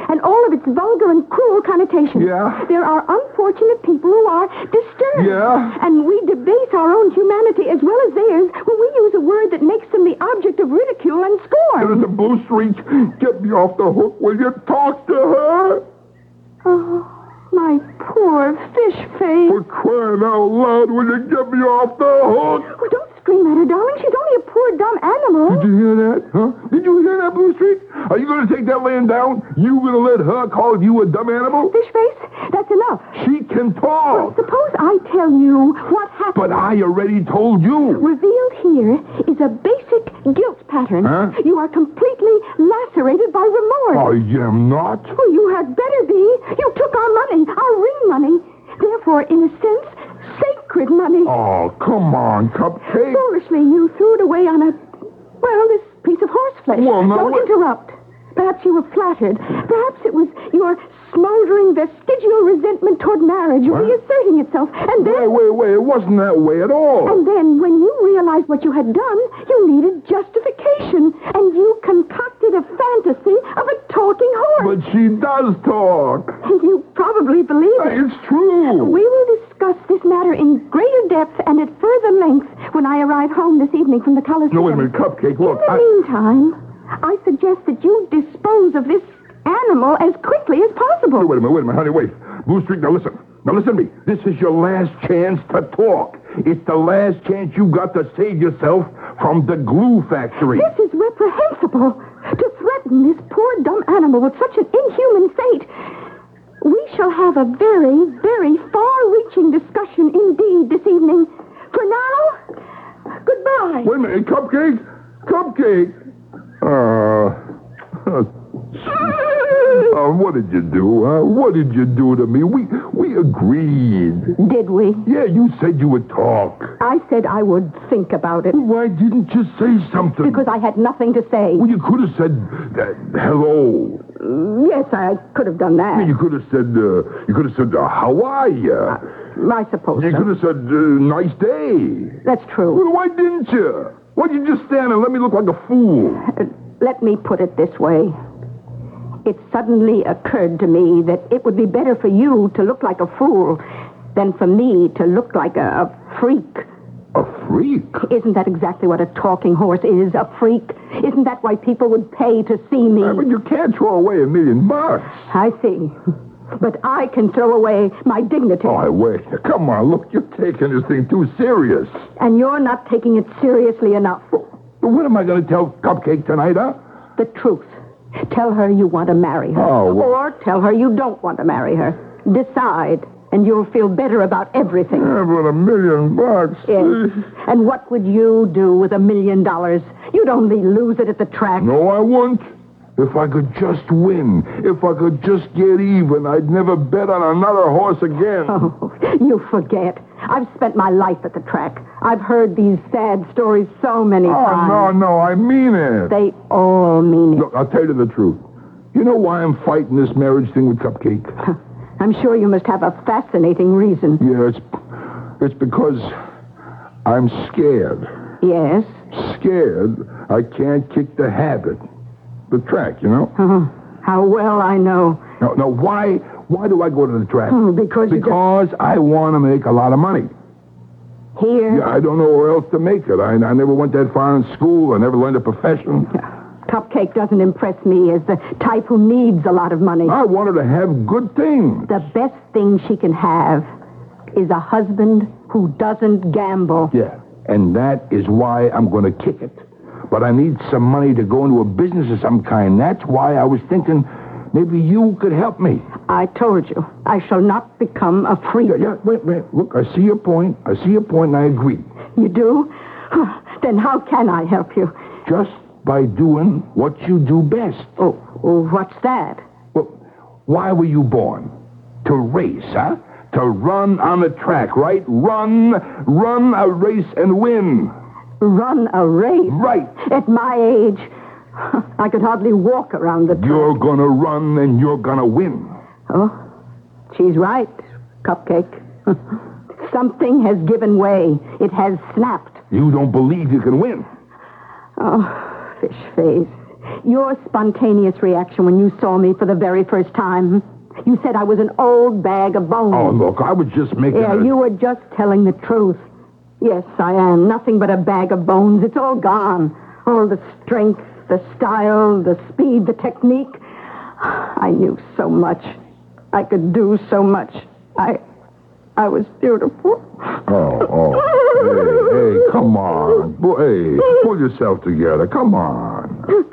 [SPEAKER 4] and all of its vulgar and cruel connotations.
[SPEAKER 3] Yeah?
[SPEAKER 4] There are unfortunate people who are disturbed.
[SPEAKER 3] Yeah?
[SPEAKER 4] And we debase our own humanity as well as theirs when we use a word that makes them the object of ridicule and scorn.
[SPEAKER 3] There's a Blue Streak. Get me off the hook. Will you talk to her?
[SPEAKER 4] Oh, my poor fish face.
[SPEAKER 3] For crying out loud, will you get me off the hook?
[SPEAKER 4] Oh, don't scream at her, darling. She's only a poor, dumb animal.
[SPEAKER 3] Did you hear that? Huh? Did you hear that, Blue Streak? Are you going to take that laying down? You going to let her call you a dumb animal?
[SPEAKER 4] Fish face, that's enough.
[SPEAKER 3] She can talk.
[SPEAKER 4] Suppose I tell you what happened.
[SPEAKER 3] But I already told you.
[SPEAKER 4] Revealed here is a basic guilt pattern.
[SPEAKER 3] Huh?
[SPEAKER 4] You are completely lacerated by remorse.
[SPEAKER 3] I am not.
[SPEAKER 4] Well, you had better be. You took our money, our ring money. Therefore, in a sense, sacred money.
[SPEAKER 3] Oh, come on, Cupcake.
[SPEAKER 4] Foolishly, you threw it away on a, well, this piece of horseflesh.
[SPEAKER 3] Well, now
[SPEAKER 4] Don't
[SPEAKER 3] what-
[SPEAKER 4] interrupt. Perhaps you were flattered. Perhaps it was your smoldering vestigial resentment toward marriage
[SPEAKER 3] What?
[SPEAKER 4] reasserting itself. And then...
[SPEAKER 3] Wait, wait, wait. It wasn't that way at all.
[SPEAKER 4] And then, when you realized what you had done, you needed justification. And you concocted a fantasy of a talking horse.
[SPEAKER 3] But she does talk.
[SPEAKER 4] You probably believe it.
[SPEAKER 3] It's true.
[SPEAKER 4] We will discuss this matter in greater depth and at further length when I arrive home this evening from the Coliseum.
[SPEAKER 3] No, wait a minute, Cupcake. Look,
[SPEAKER 4] In the
[SPEAKER 3] I...
[SPEAKER 4] meantime, I suggest that you dispose of this animal as quickly as possible.
[SPEAKER 3] Wait a minute, wait a minute, honey, wait. Blue Streak, now listen. Now listen to me. This is your last chance to talk. It's the last chance you got to save yourself from the glue factory.
[SPEAKER 4] This is reprehensible. To threaten this poor dumb animal with such an inhuman fate. We shall have a very, very far-reaching discussion indeed this evening. For now, goodbye.
[SPEAKER 3] Wait a minute, Cupcake? Cupcake? Uh... Uh, what did you do, huh? What did you do to me? We we agreed.
[SPEAKER 4] Did we?
[SPEAKER 3] Yeah, you said you would talk.
[SPEAKER 4] I said I would think about it.
[SPEAKER 3] Why didn't you say something?
[SPEAKER 4] Because I had nothing to say.
[SPEAKER 3] Well, you could have said uh, hello.
[SPEAKER 4] Yes, I could have done that.
[SPEAKER 3] You could have said, uh, you could have said, uh, how are you?
[SPEAKER 4] Uh, I suppose
[SPEAKER 3] You
[SPEAKER 4] so.
[SPEAKER 3] could have said, uh, nice day.
[SPEAKER 4] That's true.
[SPEAKER 3] Well, why didn't you? Why'd you just stand and let me look like a fool?
[SPEAKER 4] Uh, let me put it this way. It suddenly occurred to me that it would be better for you to look like a fool than for me to look like a, a freak.
[SPEAKER 3] A freak?
[SPEAKER 4] Isn't that exactly what a talking horse is, a freak? Isn't that why people would pay to see me?
[SPEAKER 3] Uh, but you can't throw away a million bucks.
[SPEAKER 4] I see. But I can throw away my dignity.
[SPEAKER 3] Oh, wait. Come on, look, you're taking this thing too serious.
[SPEAKER 4] And you're not taking it seriously enough.
[SPEAKER 3] What am I going to tell Cupcake tonight, huh?
[SPEAKER 4] The truth. Tell her you want to marry her.
[SPEAKER 3] Oh, well-
[SPEAKER 4] Or tell her you don't want to marry her. Decide, and you'll feel better about everything.
[SPEAKER 3] Yeah, but a million bucks.
[SPEAKER 4] Yes. And what would you do with a million dollars? You'd only lose it at the track.
[SPEAKER 3] No, I won't. If I could just win, if I could just get even, I'd never bet on another horse again.
[SPEAKER 4] Oh, you forget. I've spent my life at the track. I've heard these sad stories so many
[SPEAKER 3] Oh,
[SPEAKER 4] times.
[SPEAKER 3] no, no, I mean it.
[SPEAKER 4] They all mean it.
[SPEAKER 3] Look, I'll tell you the truth. You know why I'm fighting this marriage thing with Cupcake?
[SPEAKER 4] I'm sure you must have a fascinating reason.
[SPEAKER 3] Yeah, it's, it's because I'm scared.
[SPEAKER 4] Yes?
[SPEAKER 3] Scared I can't kick the habit. The track, you know?
[SPEAKER 4] Oh, how well I know.
[SPEAKER 3] Now, now why, why do I go to the track?
[SPEAKER 4] Oh, because you
[SPEAKER 3] Because I want to make a lot of money.
[SPEAKER 4] Here?
[SPEAKER 3] Yeah, I don't know where else to make it. I, I never went that far in school. I never learned a profession.
[SPEAKER 4] Cupcake doesn't impress me as the type who needs a lot of money.
[SPEAKER 3] I want her to have good things.
[SPEAKER 4] The best thing she can have is a husband who doesn't gamble.
[SPEAKER 3] Yeah, and that is why I'm going to kick it. But I need some money to go into a business of some kind. That's why I was thinking maybe you could help me.
[SPEAKER 4] I told you, I shall not become a freak.
[SPEAKER 3] Yeah, yeah, wait, wait. Look, I see your point. I see your point, and I agree.
[SPEAKER 4] You do? Then how can I help you?
[SPEAKER 3] Just by doing what you do best.
[SPEAKER 4] Oh, well, what's that?
[SPEAKER 3] Well, why were you born? To race, huh? To run on the track, right? Run, run a race and win.
[SPEAKER 4] Run a race?
[SPEAKER 3] Right.
[SPEAKER 4] At my age, I could hardly walk around the track.
[SPEAKER 3] You're gonna run and you're gonna win.
[SPEAKER 4] Oh, she's right, Cupcake. Something has given way. It has snapped.
[SPEAKER 3] You don't believe you can win.
[SPEAKER 4] Oh, fish face. Your spontaneous reaction when you saw me for the very first time. You said I was an old bag of bones.
[SPEAKER 3] Oh, look, I was just making
[SPEAKER 4] Yeah,
[SPEAKER 3] a...
[SPEAKER 4] you were just telling the truth. Yes, I am. Nothing but a bag of bones. It's all gone. All the strength, the style, the speed, the technique. I knew so much. I could do so much. I... I was beautiful.
[SPEAKER 3] Oh, oh. Hey, hey, come on. Bo- Hey, pull yourself together. Come on.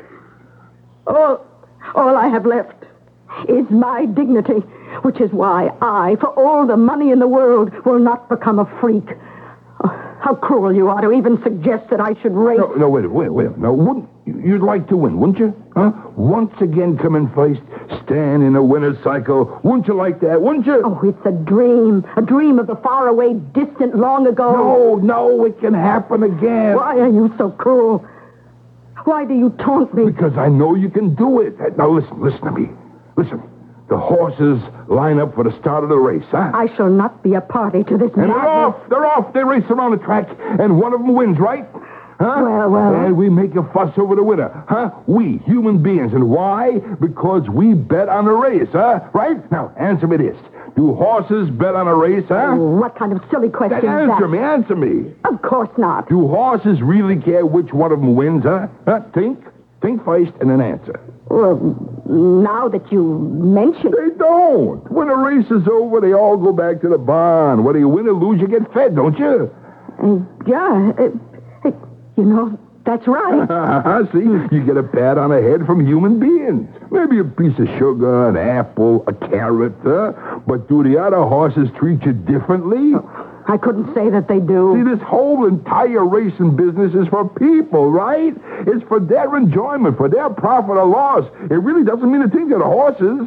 [SPEAKER 4] All, all I have left is my dignity, which is why I, for all the money in the world, will not become a freak. Oh, how cruel you are to even suggest that I should race.
[SPEAKER 3] No, no, wait, wait, wait. No, wouldn't you'd like to win, wouldn't you? Huh? Once again come in first, stand in a winner's cycle. Wouldn't you like that, wouldn't you?
[SPEAKER 4] Oh, it's a dream. A dream of the faraway, distant, long ago.
[SPEAKER 3] No, no, it can happen again.
[SPEAKER 4] Why are you so cruel? Why do you taunt me?
[SPEAKER 3] Because I know you can do it. Now, listen, listen to me. Listen. The horses line up for the start of the race, huh?
[SPEAKER 4] I shall not be a party to this
[SPEAKER 3] And
[SPEAKER 4] madness.
[SPEAKER 3] they're off. They're off. They race around the track, and one of them wins, right? Huh?
[SPEAKER 4] Well, well.
[SPEAKER 3] And we make a fuss over the winner, huh? We, human beings. And why? Because we bet on the race, huh? Right? Now, answer me this. Do horses bet on a race, huh?
[SPEAKER 4] Oh, what kind of silly question is that?
[SPEAKER 3] Answer me, answer me.
[SPEAKER 4] Of course not.
[SPEAKER 3] Do horses really care which one of them wins, huh? Huh? Think. Think first and then answer.
[SPEAKER 4] Well, now that you mention it.
[SPEAKER 3] They don't. When the race is over, they all go back to the barn. Whether you win or lose, you get fed, don't you?
[SPEAKER 4] Uh, yeah. Uh, uh, you know, that's right.
[SPEAKER 3] See, you get a pat on the head from human beings. Maybe a piece of sugar, an apple, a carrot, huh? But do the other horses treat you differently?
[SPEAKER 4] I couldn't say that they do.
[SPEAKER 3] See, this whole entire racing business is for people, right? It's for their enjoyment, for their profit or loss. It really doesn't mean a thing to the horses.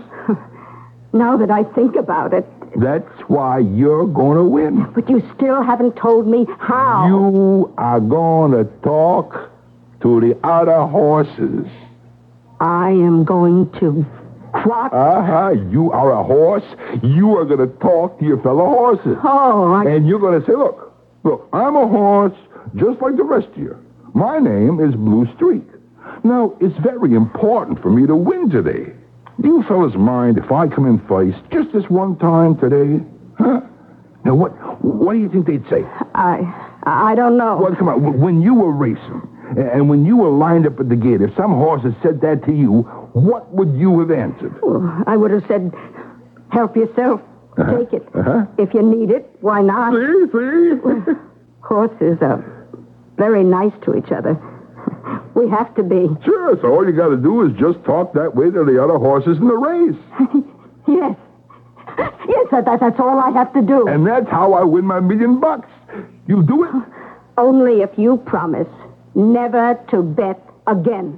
[SPEAKER 4] Now that I think about it.
[SPEAKER 3] That's why you're going to win.
[SPEAKER 4] But you still haven't told me how.
[SPEAKER 3] You are going to talk to the other horses.
[SPEAKER 4] I am going to what?
[SPEAKER 3] Uh-huh. You are a horse. You are going to talk to your fellow horses.
[SPEAKER 4] Oh, I...
[SPEAKER 3] And you're going to say, look, look, I'm a horse just like the rest of you. My name is Blue Streak. Now, it's very important for me to win today. Do you fellas mind if I come in first just this one time today? Huh? Now, what what do you think they'd say?
[SPEAKER 4] I I don't know.
[SPEAKER 3] Well, come on. When you were racing and when you were lined up at the gate, if some horse had said that to you, what would you have answered?
[SPEAKER 4] Well, I would have said, help yourself.
[SPEAKER 3] Uh-huh.
[SPEAKER 4] Take it.
[SPEAKER 3] Uh-huh.
[SPEAKER 4] If you need it, why not?
[SPEAKER 3] See, see?
[SPEAKER 4] Horses are very nice to each other. We have to be.
[SPEAKER 3] Sure, so all you got to do is just talk that way to the other horses in the race.
[SPEAKER 4] Yes. Yes, that, that, that's all I have to do.
[SPEAKER 3] And that's how I win my million bucks. You do it?
[SPEAKER 4] Only if you promise never to bet again.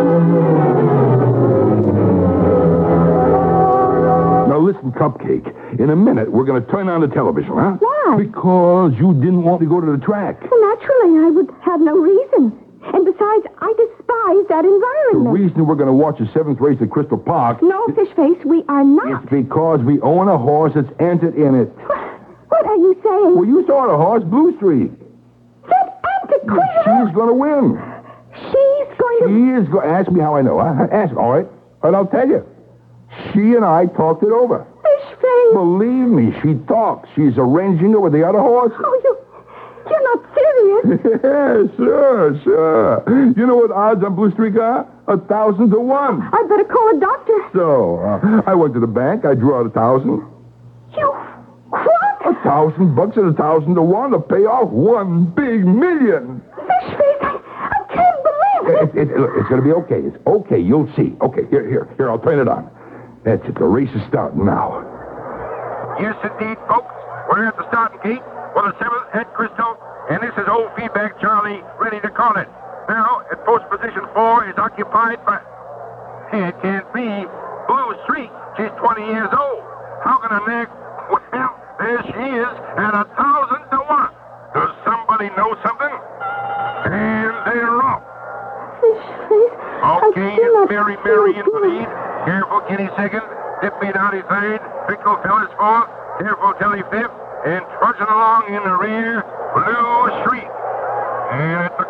[SPEAKER 3] Now listen, Cupcake. In a minute, we're going to turn on the television, huh?
[SPEAKER 4] Why?
[SPEAKER 3] Because you didn't want to go to the track.
[SPEAKER 4] Well, naturally, I would have no reason. And besides, I despise that
[SPEAKER 3] The
[SPEAKER 4] environment.
[SPEAKER 3] reason we're going to watch the seventh race at Crystal Park...
[SPEAKER 4] No, Fishface, we are not.
[SPEAKER 3] It's because we own a horse that's entered in it.
[SPEAKER 4] What are you saying?
[SPEAKER 3] Well, you saw the horse, Blue Streak.
[SPEAKER 4] That antiquated...
[SPEAKER 3] She's going to win.
[SPEAKER 4] She's going to...
[SPEAKER 3] She is going... Ask me how I know. Huh? Ask. All right. And I'll tell you. She and I talked it over.
[SPEAKER 4] Fishface.
[SPEAKER 3] Believe me, she talks. She's arranging it with the other horses.
[SPEAKER 4] Oh, you... You're not serious.
[SPEAKER 3] Yeah, sure, sure. You know what odds on Blue Streak are? A thousand to one.
[SPEAKER 4] I'd better call a doctor.
[SPEAKER 3] So, uh, I went to the bank. I drew out a thousand.
[SPEAKER 4] You... What?
[SPEAKER 3] A thousand bucks and a thousand to one to pay off one big million.
[SPEAKER 4] Fishface, I, I can't believe it.
[SPEAKER 3] It, it, look, it's going to be okay. It's okay. You'll see. Okay, here, here, here. I'll turn it on. That's it. The race is starting now.
[SPEAKER 9] Yes, indeed, folks. We're at the starting gate for the seventh at Crystal, and this is old feedback Charlie ready to call it. Now, at post position four is occupied by... Hey, it can't be. Blue Streak. She's twenty years old. How can a nag... Well, there she is at a thousand to one. Does somebody know something? And they're off.
[SPEAKER 4] Fishface,
[SPEAKER 9] Okay,
[SPEAKER 4] I cannot
[SPEAKER 9] it's Mary Mary in the
[SPEAKER 4] feel
[SPEAKER 9] lead. Careful Kitty second. Dip me down his third. Pickle Phyllis fourth. Careful Telly fifth. And trudging along in the rear, Blue Streak. And at the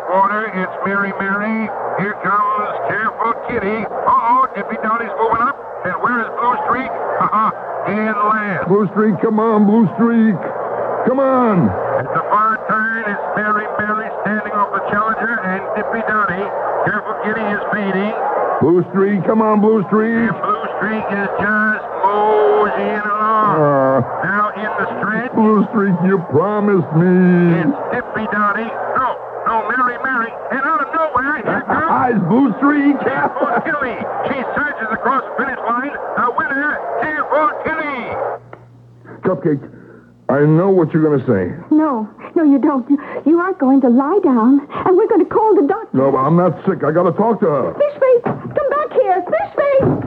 [SPEAKER 9] order. It's Mary Mary. Here comes Careful Kitty. Uh-oh, Dippy Dowdy's moving up. And where is Blue Streak? Haha, in last.
[SPEAKER 3] Blue Streak, come on, Blue Streak. Come on.
[SPEAKER 9] At the far turn, it's Mary Mary standing off the Challenger, and Dippy Dowdy. Careful Kitty is fading.
[SPEAKER 3] Blue Streak, come on, Blue Streak.
[SPEAKER 9] And Blue Streak is just moseying along.
[SPEAKER 3] Uh,
[SPEAKER 9] now in the stretch.
[SPEAKER 3] Blue Streak, you promised me.
[SPEAKER 9] It's Dippy Dowdy. No, no, Mary Mary. And out of nowhere, here comes...
[SPEAKER 3] Eyes, Blue Streak.
[SPEAKER 9] Careful Kitty. She surges across the finish line. A winner, Careful Kitty.
[SPEAKER 3] Cupcake, I know what you're going to say.
[SPEAKER 4] No, no, you don't. You, you are going to lie down, and we're going to call the doctor.
[SPEAKER 3] No, I'm not sick. I got to talk to her.
[SPEAKER 4] Fishface, come back here. Fishface!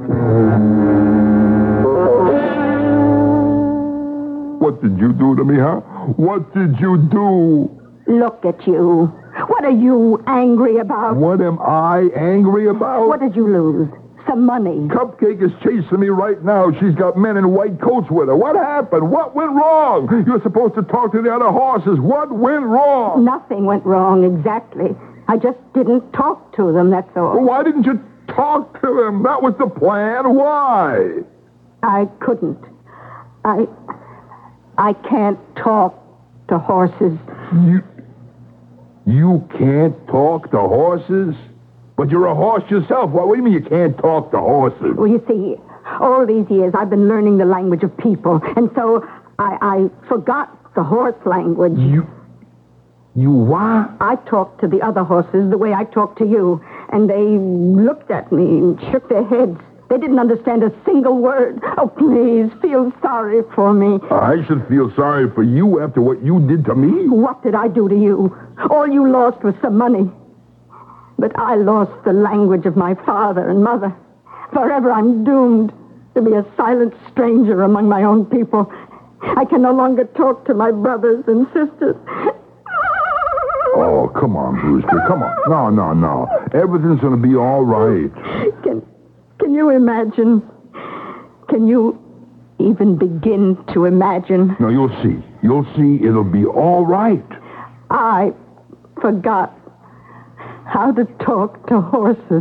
[SPEAKER 3] What did you do to me, huh? What did you do?
[SPEAKER 4] Look at you. What are you angry about?
[SPEAKER 3] What am I angry about?
[SPEAKER 4] What did you lose? Some money.
[SPEAKER 3] Cupcake is chasing me right now. She's got men in white coats with her. What happened? What went wrong? You're supposed to talk to the other horses. What went wrong?
[SPEAKER 4] Nothing went wrong, exactly. I just didn't talk to them, that's all.
[SPEAKER 3] Well, why didn't you talk to them? That was the plan. Why?
[SPEAKER 4] I couldn't. I... I can't talk to horses.
[SPEAKER 3] You... You can't talk to horses? But you're a horse yourself. What do you mean you can't talk to horses?
[SPEAKER 4] Well, you see, all these years I've been learning the language of people, and so I, I forgot the horse language.
[SPEAKER 3] You... You what?
[SPEAKER 4] I talked to the other horses the way I talked to you, and they looked at me and shook their heads. They didn't understand a single word. Oh, please, feel sorry for me.
[SPEAKER 3] I should feel sorry for you after what you did to me?
[SPEAKER 4] What did I do to you? All you lost was some money. But I lost the language of my father and mother. Forever I'm doomed to be a silent stranger among my own people. I can no longer talk to my brothers and sisters.
[SPEAKER 3] Oh, come on, Brewster. Come on. No, no, no. Everything's going to be all right.
[SPEAKER 4] Can, can you imagine? Can you even begin to imagine?
[SPEAKER 3] No, you'll see. You'll see it'll be all right.
[SPEAKER 4] I forgot how to talk to horses.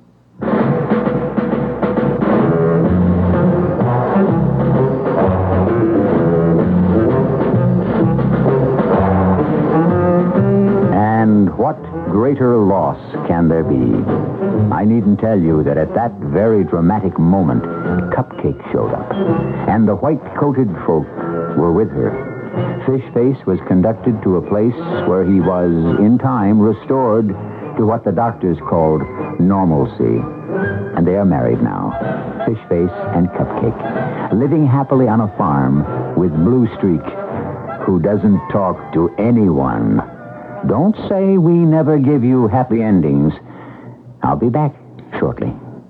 [SPEAKER 2] And what greater loss can there be? I needn't tell you that at that very dramatic moment, Cupcake showed up, and the white-coated folk were with her. Fishface was conducted to a place where he was, in time, restored to what the doctors called normalcy. And they are married now, Fishface and Cupcake, living happily on a farm with Blue Streak, who doesn't talk to anyone. Don't say we never give you happy endings. I'll be back shortly.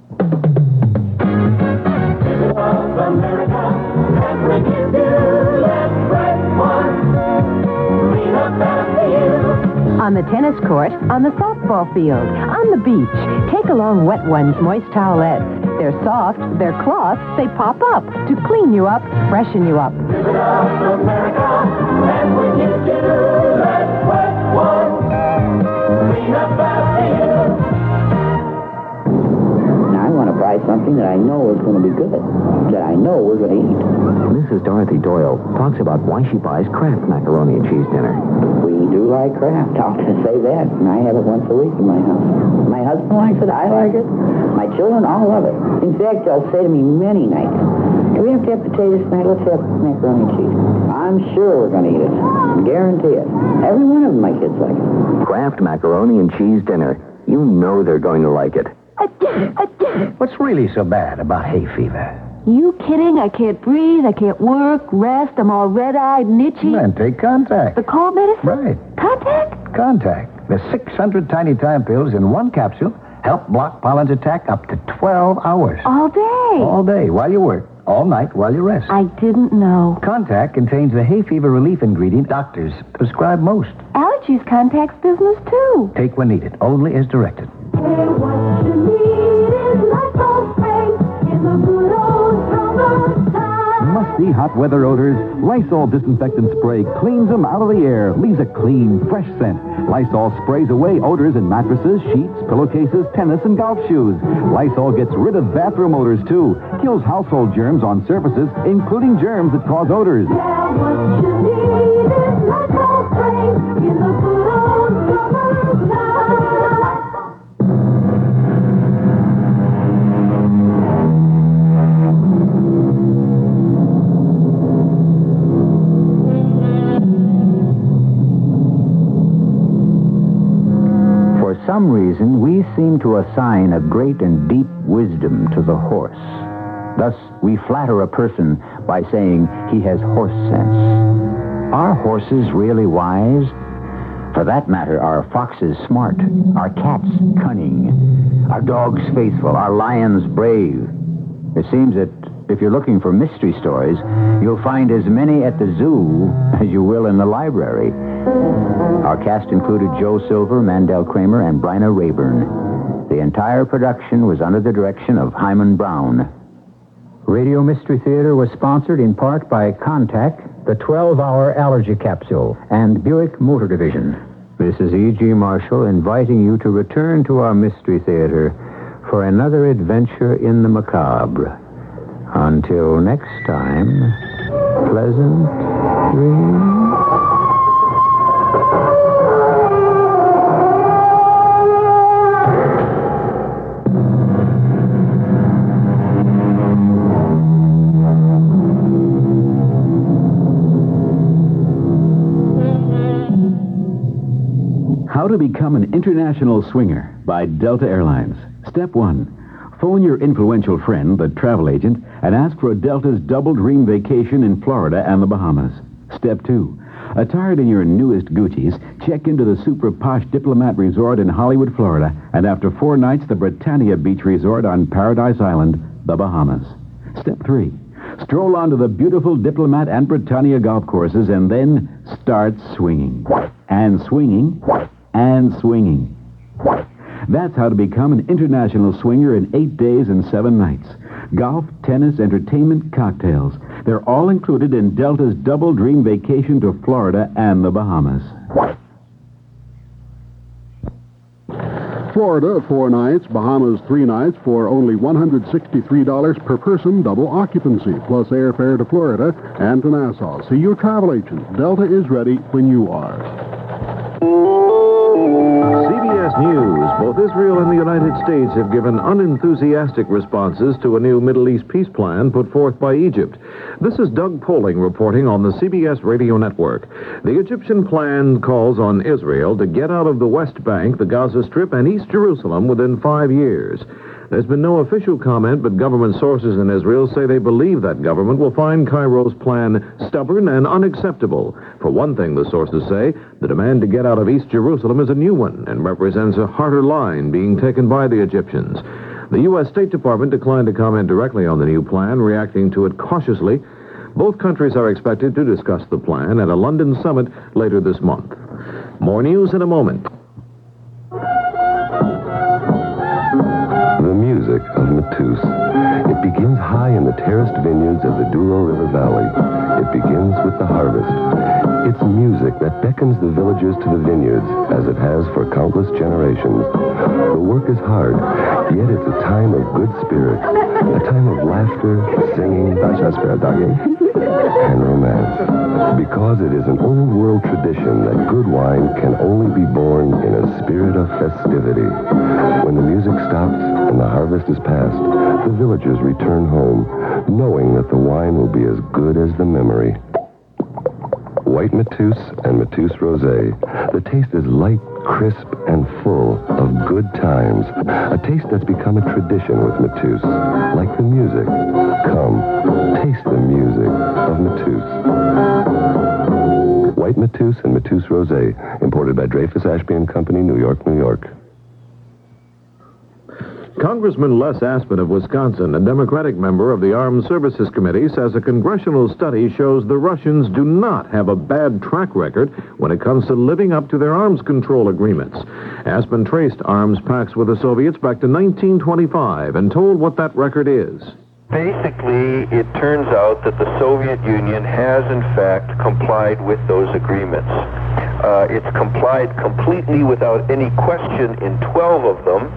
[SPEAKER 14] On the tennis court, on the softball field, on the beach, take along Wet One's moist towelettes. They're soft, they're cloth, they pop up to clean you up, freshen you up.
[SPEAKER 15] Now I want to buy something that I know is going to be good, that I know we're going to eat.
[SPEAKER 12] Missus Dorothy Doyle talks about why she buys Kraft macaroni and cheese dinner.
[SPEAKER 15] We do like Kraft, I'll just say that, and I have it once a week in my house. My husband likes it, I like it, my children all love it. In fact, they'll say to me many nights, "Hey, we have to have potatoes tonight, let's have macaroni and cheese." I'm sure we're going to eat it. Guarantee it. Every one of them, my kids like it.
[SPEAKER 12] Kraft macaroni and cheese dinner. You know they're going to like it.
[SPEAKER 4] I did it! I did it!
[SPEAKER 12] What's really so bad about hay fever?
[SPEAKER 16] You kidding? I can't breathe. I can't work, rest. I'm all red-eyed and itchy.
[SPEAKER 12] Then take Contact.
[SPEAKER 16] The cold medicine?
[SPEAKER 12] Right.
[SPEAKER 16] Contact?
[SPEAKER 12] Contact. The six hundred tiny time pills in one capsule help block pollen's attack up to twelve hours.
[SPEAKER 16] All day?
[SPEAKER 12] All day, while you work. All night, while you rest.
[SPEAKER 16] I didn't know.
[SPEAKER 12] Contact contains the hay fever relief ingredient doctors prescribe most.
[SPEAKER 16] Allergies contacts business, too.
[SPEAKER 12] Take when needed, only as directed.
[SPEAKER 7] Must
[SPEAKER 12] nasty hot weather odors, Lysol disinfectant spray cleans them out of the air, leaves a clean, fresh scent. Lysol sprays away odors in mattresses, sheets, pillowcases, tennis, and golf shoes. Lysol gets rid of bathroom odors, too. Kills household germs on surfaces, including germs that cause odors.
[SPEAKER 2] For some reason, we seem to assign a great and deep wisdom to the horse. Thus, we flatter a person by saying he has horse sense. Are horses really wise? For that matter, are foxes smart? Are cats cunning? Are dogs faithful? Are lions brave? It seems that if you're looking for mystery stories, you'll find as many at the zoo as you will in the library. Our cast included Joe Silver, Mandel Kramer, and Bryna Rayburn. The entire production was under the direction of Hyman Brown. Radio Mystery Theater was sponsored in part by Contact, the twelve-hour allergy capsule, and Buick Motor Division. This is E G. Marshall inviting you to return to our Mystery Theater for another adventure in the macabre. Until next time, pleasant dreams.
[SPEAKER 12] How to become an international swinger by Delta Airlines. Step one. Phone your influential friend, the travel agent, and ask for Delta's double dream vacation in Florida and the Bahamas. Step two. Attired in your newest Gucci's, check into the super posh Diplomat Resort in Hollywood, Florida, and after four nights, the Britannia Beach Resort on Paradise Island, the Bahamas. Step three. Stroll onto the beautiful Diplomat and Britannia golf courses and then start swinging. And swinging. And swinging. That's how to become an international swinger in eight days and seven nights. Golf, tennis, entertainment, cocktails. They're all included in Delta's double dream vacation to Florida and the Bahamas.
[SPEAKER 8] Florida, four nights. Bahamas, three nights for only one hundred sixty-three dollars per person, double occupancy, plus airfare to Florida and to Nassau. See your travel agent. Delta is ready when you are.
[SPEAKER 1] C B S News. Both Israel and the United States have given unenthusiastic responses to a new Middle East peace plan put forth by Egypt. This is Doug Poling reporting on the C B S radio network. The Egyptian plan calls on Israel to get out of the West Bank, the Gaza Strip, and East Jerusalem within five years. There's been no official comment, but government sources in Israel say they believe that government will find Cairo's plan stubborn and unacceptable. For one thing, the sources say, the demand to get out of East Jerusalem is a new one and represents a harder line being taken by the Egyptians. The U S State Department declined to comment directly on the new plan, reacting to it cautiously. Both countries are expected to discuss the plan at a London summit later this month. More news in a moment.
[SPEAKER 11] The music of Matus. It begins high in the terraced vineyards of the Douro River Valley. It begins with the harvest. It's music that beckons the villagers to the vineyards, as it has for countless generations. The work is hard, yet it's a time of good spirits, a time of laughter, singing, and romance. Because it is an old-world tradition that good wine can only be born in a spirit of festivity. When the music stops and the harvest is past, the villagers return home, knowing that the wine will be as good as the memory. White Matus and Matus Rosé. The taste is light, crisp, and full of good times. A taste that's become a tradition with Matus. Like the music. Come, taste the music of Matus. White Matus and Matus Rosé. Imported by Dreyfus Ashby and Company, New York, New York.
[SPEAKER 1] Congressman Les Aspin of Wisconsin, a Democratic member of the Armed Services Committee, says a congressional study shows the Russians do not have a bad track record when it comes to living up to their arms control agreements. Aspin traced arms pacts with the Soviets back to nineteen twenty-five and told what that record is.
[SPEAKER 17] Basically, it turns out that the Soviet Union has, in fact, complied with those agreements. Uh, it's complied completely without any question in twelve of them.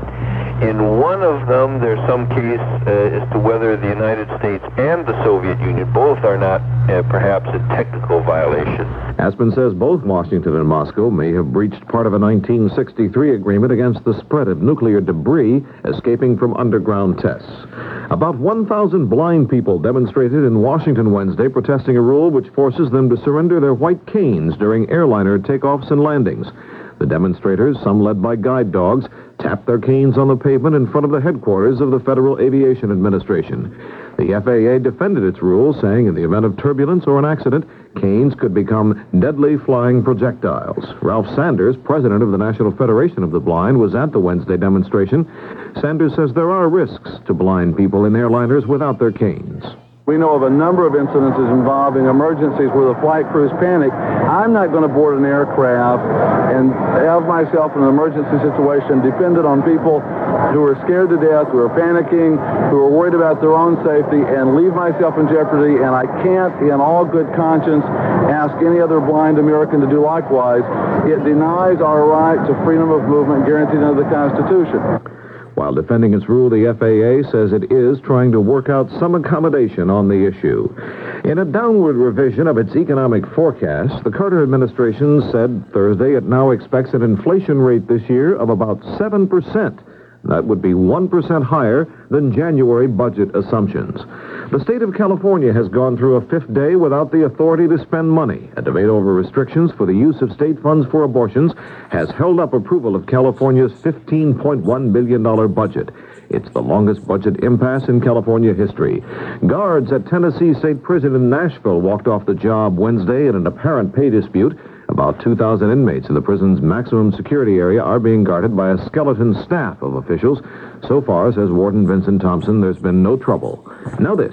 [SPEAKER 17] In one of them, there's some case uh, as to whether the United States and the Soviet Union both are not uh, perhaps in technical violation.
[SPEAKER 1] Aspen says both Washington and Moscow may have breached part of a nineteen sixty-three agreement against the spread of nuclear debris escaping from underground tests. About one thousand blind people demonstrated in Washington Wednesday protesting a rule which forces them to surrender their white canes during airliner takeoffs and landings. The demonstrators, some led by guide dogs, tapped their canes on the pavement in front of the headquarters of the Federal Aviation Administration. The F A A defended its rule, saying in the event of turbulence or an accident, canes could become deadly flying projectiles. Ralph Sanders, president of the National Federation of the Blind, was at the Wednesday demonstration. Sanders says there are risks to blind people in airliners without their canes.
[SPEAKER 18] We know of a number of incidences involving emergencies where the flight crews panic. I'm not going to board an aircraft and have myself in an emergency situation dependent on people who are scared to death, who are panicking, who are worried about their own safety, and leave myself in jeopardy, and I can't, in all good conscience, ask any other blind American to do likewise. It denies our right to freedom of movement guaranteed under the Constitution.
[SPEAKER 1] While defending its rule, the F A A says it is trying to work out some accommodation on the issue. In a downward revision of its economic forecast, the Carter administration said Thursday it now expects an inflation rate this year of about seven percent. That would be one percent higher than January budget assumptions. The state of California has gone through a fifth day without the authority to spend money. A debate over restrictions for the use of state funds for abortions has held up approval of California's fifteen point one billion dollars budget. It's the longest budget impasse in California history. Guards at Tennessee State Prison in Nashville walked off the job Wednesday in an apparent pay dispute. About two thousand inmates in the prison's maximum security area are being guarded by a skeleton staff of officials. So far, says Warden Vincent Thompson, there's been no trouble. Now this.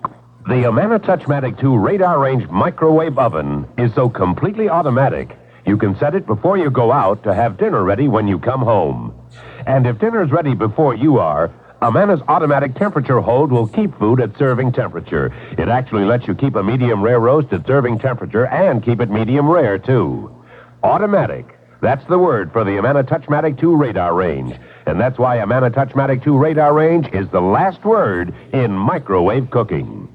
[SPEAKER 19] The Amana Touchmatic two radar range microwave oven is so completely automatic, you can set it before you go out to have dinner ready when you come home. And if dinner's ready before you are, Amana's automatic temperature hold will keep food at serving temperature. It actually lets you keep a medium rare roast at serving temperature and keep it medium rare, too. Automatic. That's the word for the Amana Touchmatic two radar range. And that's why Amana Touchmatic two radar range is the last word in microwave cooking.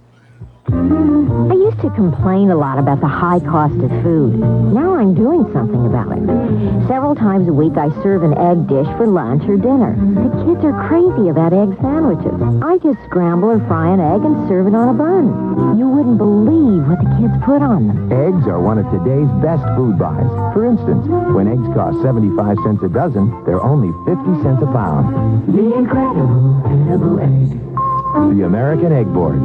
[SPEAKER 20] I used to complain a lot about the high cost of food. Now I'm doing something about it. Several times a week I serve an egg dish for lunch or dinner. The kids are crazy about egg sandwiches. I just scramble or fry an egg and serve it on a bun. You wouldn't believe what the kids put on them.
[SPEAKER 12] Eggs are one of today's best food buys. For instance, when eggs cost seventy-five cents a dozen, they're only fifty cents a pound.
[SPEAKER 7] The incredible, edible egg.
[SPEAKER 12] The American Egg Board.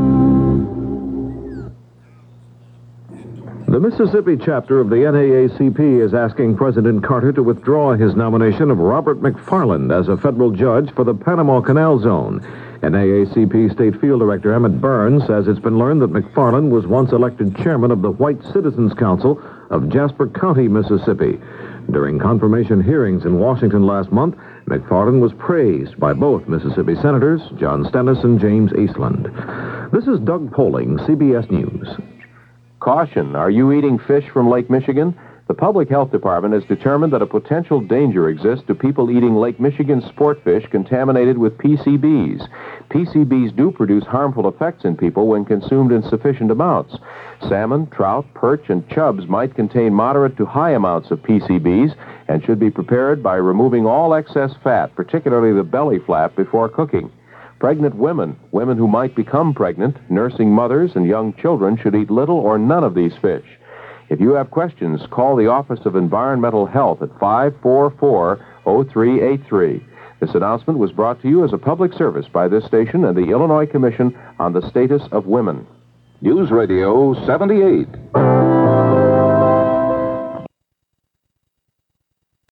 [SPEAKER 1] The Mississippi chapter of the N double A C P is asking President Carter to withdraw his nomination of Robert McFarland as a federal judge for the Panama Canal Zone. N double A C P State Field Director Emmett Burns says it's been learned that McFarland was once elected chairman of the White Citizens Council of Jasper County, Mississippi. During confirmation hearings in Washington last month, McFarland was praised by both Mississippi Senators John Stennis and James Eastland. This is Doug Poling, C B S News.
[SPEAKER 21] Caution, are you eating fish from Lake Michigan? The Public Health Department has determined that a potential danger exists to people eating Lake Michigan sport fish contaminated with P C Bs. P C Bs do produce harmful effects in people when consumed in sufficient amounts. Salmon, trout, perch, and chubs might contain moderate to high amounts of P C Bs and should be prepared by removing all excess fat, particularly the belly flap, before cooking. Pregnant women, women who might become pregnant, nursing mothers, and young children should eat little or none of these fish. If you have questions, call the Office of Environmental Health at five four four, oh three eight three. This announcement was brought to you as a public service by this station and the Illinois Commission on the Status of Women.
[SPEAKER 22] News Radio seventy-eight.